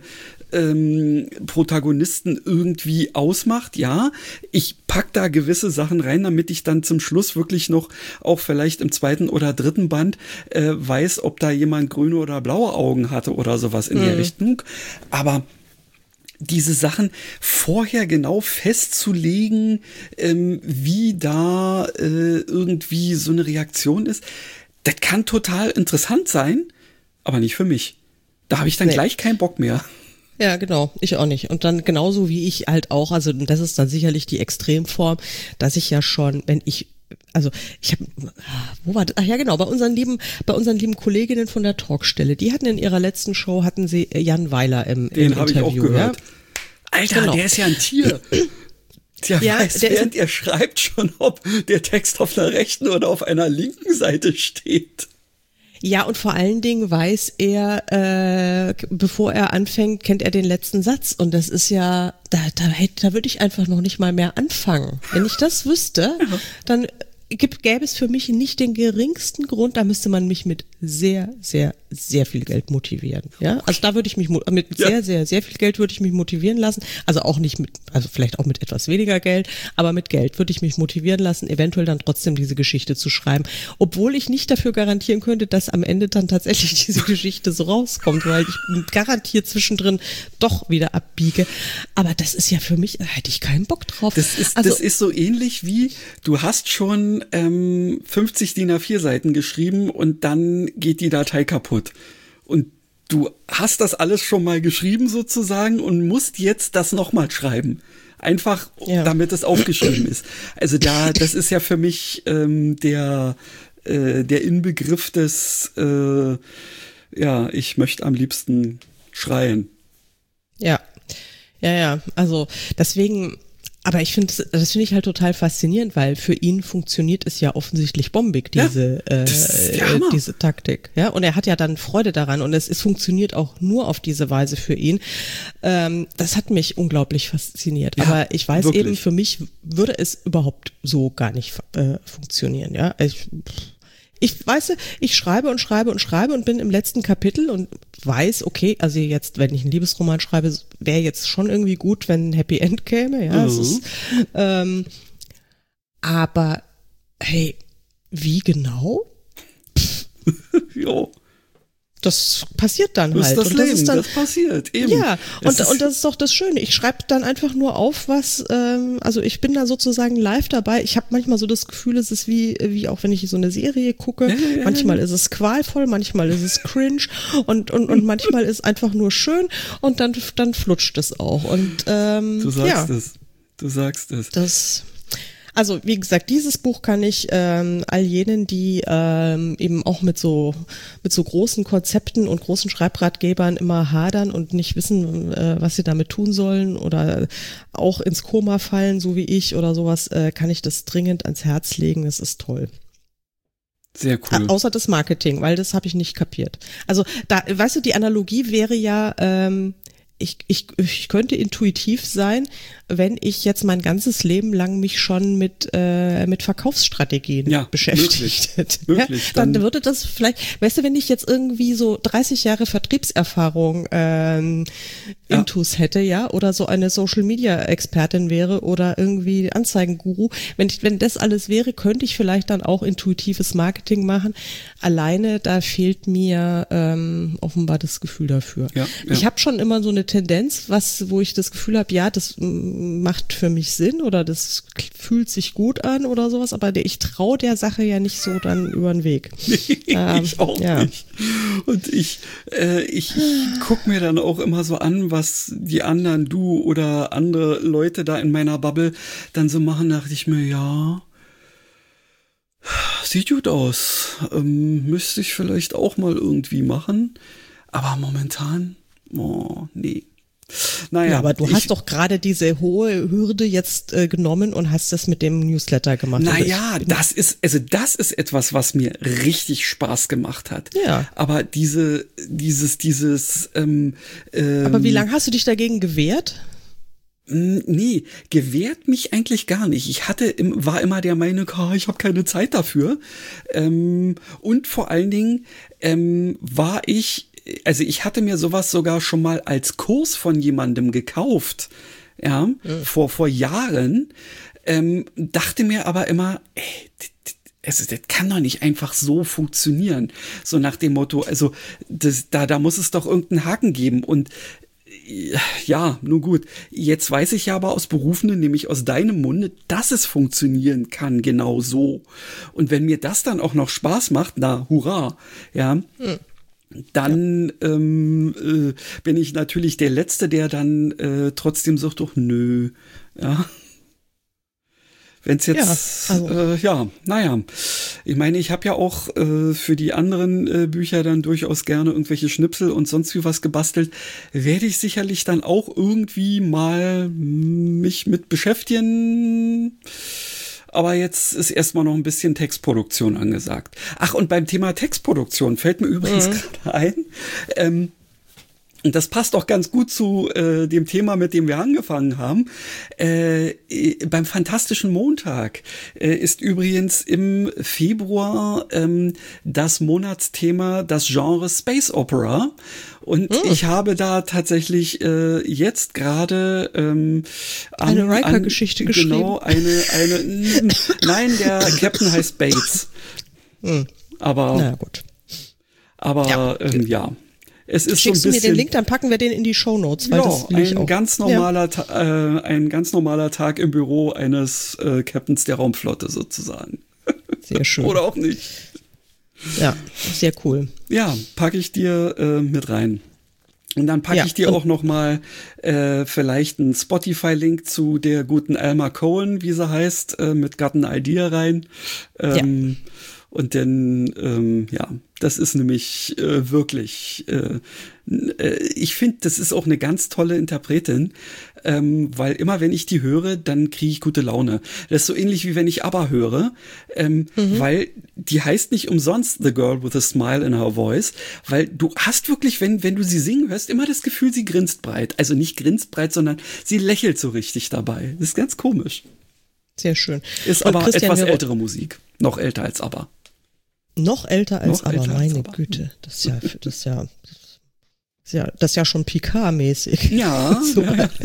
Protagonisten irgendwie ausmacht, ja. Ich pack da gewisse Sachen rein, damit ich dann zum Schluss wirklich noch auch vielleicht im 2. oder 3. Band weiß, ob da jemand grüne oder blaue Augen hatte oder sowas in der Richtung. Aber diese Sachen vorher genau festzulegen, wie da irgendwie so eine Reaktion ist, das kann total interessant sein, aber nicht für mich. Da habe ich dann gleich keinen Bock mehr. Ja, genau, ich auch nicht. Und dann genauso wie ich halt auch, also das ist dann sicherlich die Extremform, dass ich ja schon, ich habe, wo war das? Ach ja, genau, bei unseren lieben Kolleginnen von der Talkstelle, die hatten in ihrer letzten Show, hatten sie Jan Weiler im Interview. Den habe ich auch gehört. Ja? Alter, genau. Der ist ja ein Tier. Der weiß, während er schreibt schon, ob der Text auf einer rechten oder auf einer linken Seite steht. Ja, und vor allen Dingen weiß er, bevor er anfängt, kennt er den letzten Satz. Und das ist ja, da würde ich einfach noch nicht mal mehr anfangen. Wenn ich das wüsste, dann gäbe es für mich nicht den geringsten Grund, da müsste man mich mit sehr, sehr, sehr viel Geld motivieren. Ja, also da würde ich mich sehr, sehr, sehr viel Geld würde ich mich motivieren lassen. Also auch nicht also vielleicht auch mit etwas weniger Geld, aber mit Geld würde ich mich motivieren lassen, eventuell dann trotzdem diese Geschichte zu schreiben. Obwohl ich nicht dafür garantieren könnte, dass am Ende dann tatsächlich diese Geschichte so rauskommt, weil ich garantiert zwischendrin doch wieder abbiege. Aber das ist ja für mich, da hätte ich keinen Bock drauf. Das ist so ähnlich wie, du hast schon 50 DIN A4 Seiten geschrieben und dann geht die Datei kaputt. Und du hast das alles schon mal geschrieben sozusagen und musst jetzt das nochmal schreiben. Einfach, damit es aufgeschrieben ist. Also das ist ja für mich der Inbegriff des, ich möchte am liebsten schreien. Ja, also deswegen... Aber das finde ich halt total faszinierend, weil für ihn funktioniert es ja offensichtlich bombig, diese Taktik. Ja, und er hat ja dann Freude daran und es funktioniert auch nur auf diese Weise für ihn. Das hat mich unglaublich fasziniert. Ja, aber ich weiß wirklich. Eben, für mich würde es überhaupt so gar nicht funktionieren. Ja, ich weiß, ich schreibe und bin im letzten Kapitel und weiß, okay, also jetzt, wenn ich einen Liebesroman schreibe, wäre jetzt schon irgendwie gut, wenn ein Happy End käme, ja. Es ist, aber hey, wie genau? Jo. Das passiert dann halt. Das ist das Leben, das passiert eben. Ja, und das ist doch das Schöne. Ich schreibe dann einfach nur auf, was, also ich bin da sozusagen live dabei. Ich habe manchmal so das Gefühl, es ist wie auch wenn ich so eine Serie gucke. Manchmal ist es qualvoll, manchmal ist es cringe und manchmal ist einfach nur schön und dann flutscht es auch. Und du sagst es. Also wie gesagt, dieses Buch kann ich all jenen, die eben auch mit so großen Konzepten und großen Schreibratgebern immer hadern und nicht wissen, was sie damit tun sollen oder auch ins Koma fallen, so wie ich oder sowas, kann ich das dringend ans Herz legen. Das ist toll. Sehr cool. Außer das Marketing, weil das habe ich nicht kapiert. Also da, weißt du, die Analogie wäre ja, ich könnte intuitiv sein, wenn ich jetzt mein ganzes Leben lang mich schon mit Verkaufsstrategien beschäftigt hätte. Möglich, dann würde das vielleicht, weißt du, wenn ich jetzt irgendwie so 30 Jahre Vertriebserfahrung intus hätte, ja, oder so eine Social-Media-Expertin wäre oder irgendwie Anzeigenguru, wenn das alles wäre, könnte ich vielleicht dann auch intuitives Marketing machen. Alleine, da fehlt mir offenbar das Gefühl dafür. Ja. Ich habe schon immer so eine Tendenz, wo ich das Gefühl habe, ja, das macht für mich Sinn oder das fühlt sich gut an oder sowas, aber ich traue der Sache ja nicht so dann über den Weg. Ich auch nicht. Und ich guck mir dann auch immer so an, was die anderen, du oder andere Leute da in meiner Bubble dann so machen, dachte ich mir, ja, sieht gut aus. Müsste ich vielleicht auch mal irgendwie machen. Aber momentan, nee. Naja, ja, aber du hast doch gerade diese hohe Hürde jetzt genommen und hast das mit dem Newsletter gemacht. Naja, das ist etwas, was mir richtig Spaß gemacht hat. Ja. Aber aber wie lange hast du dich dagegen gewehrt? Nee, gewehrt mich eigentlich gar nicht. Ich war immer der Meinung, ich habe keine Zeit dafür. Und vor allen Dingen ich hatte mir sowas sogar schon mal als Kurs von jemandem gekauft, vor Jahren, dachte mir aber immer, das kann doch nicht einfach so funktionieren. So nach dem Motto, also da muss es doch irgendeinen Haken geben. Und ja, nun gut, jetzt weiß ich ja aber aus Berufenen, nämlich aus deinem Munde, dass es funktionieren kann, genau so. Und wenn mir das dann auch noch Spaß macht, na, hurra, ja, dann bin ich natürlich der Letzte, der dann trotzdem sagt, doch nö, ja. Wenn es jetzt, naja, ich meine, ich habe ja auch für die anderen Bücher dann durchaus gerne irgendwelche Schnipsel und sonst wie was gebastelt, werde ich sicherlich dann auch irgendwie mal mich mit beschäftigen. Aber jetzt ist erstmal noch ein bisschen Textproduktion angesagt. Ach, und beim Thema Textproduktion fällt mir übrigens gerade ein, und das passt auch ganz gut zu dem Thema, mit dem wir angefangen haben. Beim Fantastischen Montag ist übrigens im Februar das Monatsthema das Genre Space Opera. Und ich habe da tatsächlich jetzt gerade eine Riker-Geschichte geschrieben. Genau, nein, der Captain heißt Bates. Aber, na gut. Aber ja. Es ist Schickst so ein bisschen, du mir den Link, dann packen wir den in die Shownotes, weil das will ich auch. Ein ganz normaler Tag im Büro eines Captains der Raumflotte sozusagen. Sehr schön. Oder auch nicht. Ja, sehr cool. Ja, packe ich dir mit rein. Und dann packe ich dir auch noch mal vielleicht einen Spotify-Link zu der guten Alma Cohen, wie sie heißt, mit Got an Idea rein. Und dann, das ist nämlich wirklich, ich finde, das ist auch eine ganz tolle Interpretin, weil immer, wenn ich die höre, dann kriege ich gute Laune. Das ist so ähnlich, wie wenn ich ABBA höre, weil die heißt nicht umsonst The Girl with a Smile in Her Voice, weil du hast wirklich, wenn du sie singen hörst, immer das Gefühl, sie grinst breit. Also nicht grinst breit, sondern sie lächelt so richtig dabei. Das ist ganz komisch. Sehr schön. Ist und aber Christian, etwas ältere Musik. Noch älter als ABBA. Noch älter als ABBA, meine Güte. Das ist ja schon Picard-mäßig. Ja. So.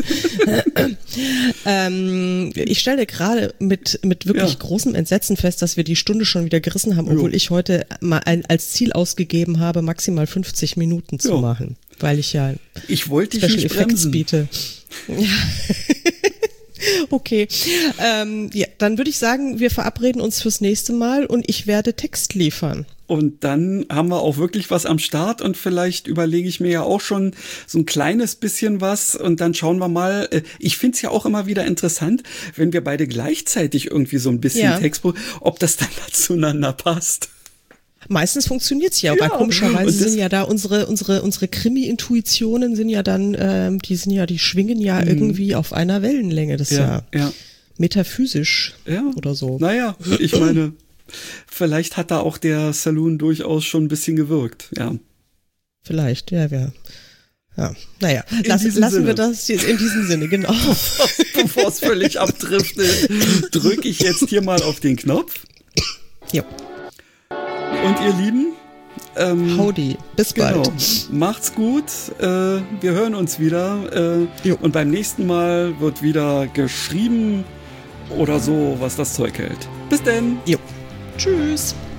Ich stelle gerade mit wirklich großem Entsetzen fest, dass wir die Stunde schon wieder gerissen haben, obwohl ich heute mal als Ziel ausgegeben habe, maximal 50 Minuten zu machen, weil ich wollte dich nicht bremsen. biete. Ja. Okay, dann würde ich sagen, wir verabreden uns fürs nächste Mal und ich werde Text liefern. Und dann haben wir auch wirklich was am Start und vielleicht überlege ich mir ja auch schon so ein kleines bisschen was und dann schauen wir mal. Ich finde es ja auch immer wieder interessant, wenn wir beide gleichzeitig irgendwie so ein bisschen Text, ob das dann zueinander passt. Meistens funktioniert's ja, weil komischerweise sind ja da unsere Krimi-Intuitionen sind ja dann, die schwingen ja irgendwie auf einer Wellenlänge. Das ist ja metaphysisch oder so. Naja, ich meine, vielleicht hat da auch der Saloon durchaus schon ein bisschen gewirkt, ja. Vielleicht, ja. Ja, naja, lassen wir das in diesem Sinne, genau. Bevor es völlig abdriftet, drücke ich jetzt hier mal auf den Knopf. Ja. Und ihr Lieben, howdy, bis bald. Genau. Macht's gut, wir hören uns wieder und beim nächsten Mal wird wieder geschrieben oder so, was das Zeug hält. Bis denn. Jo. Tschüss.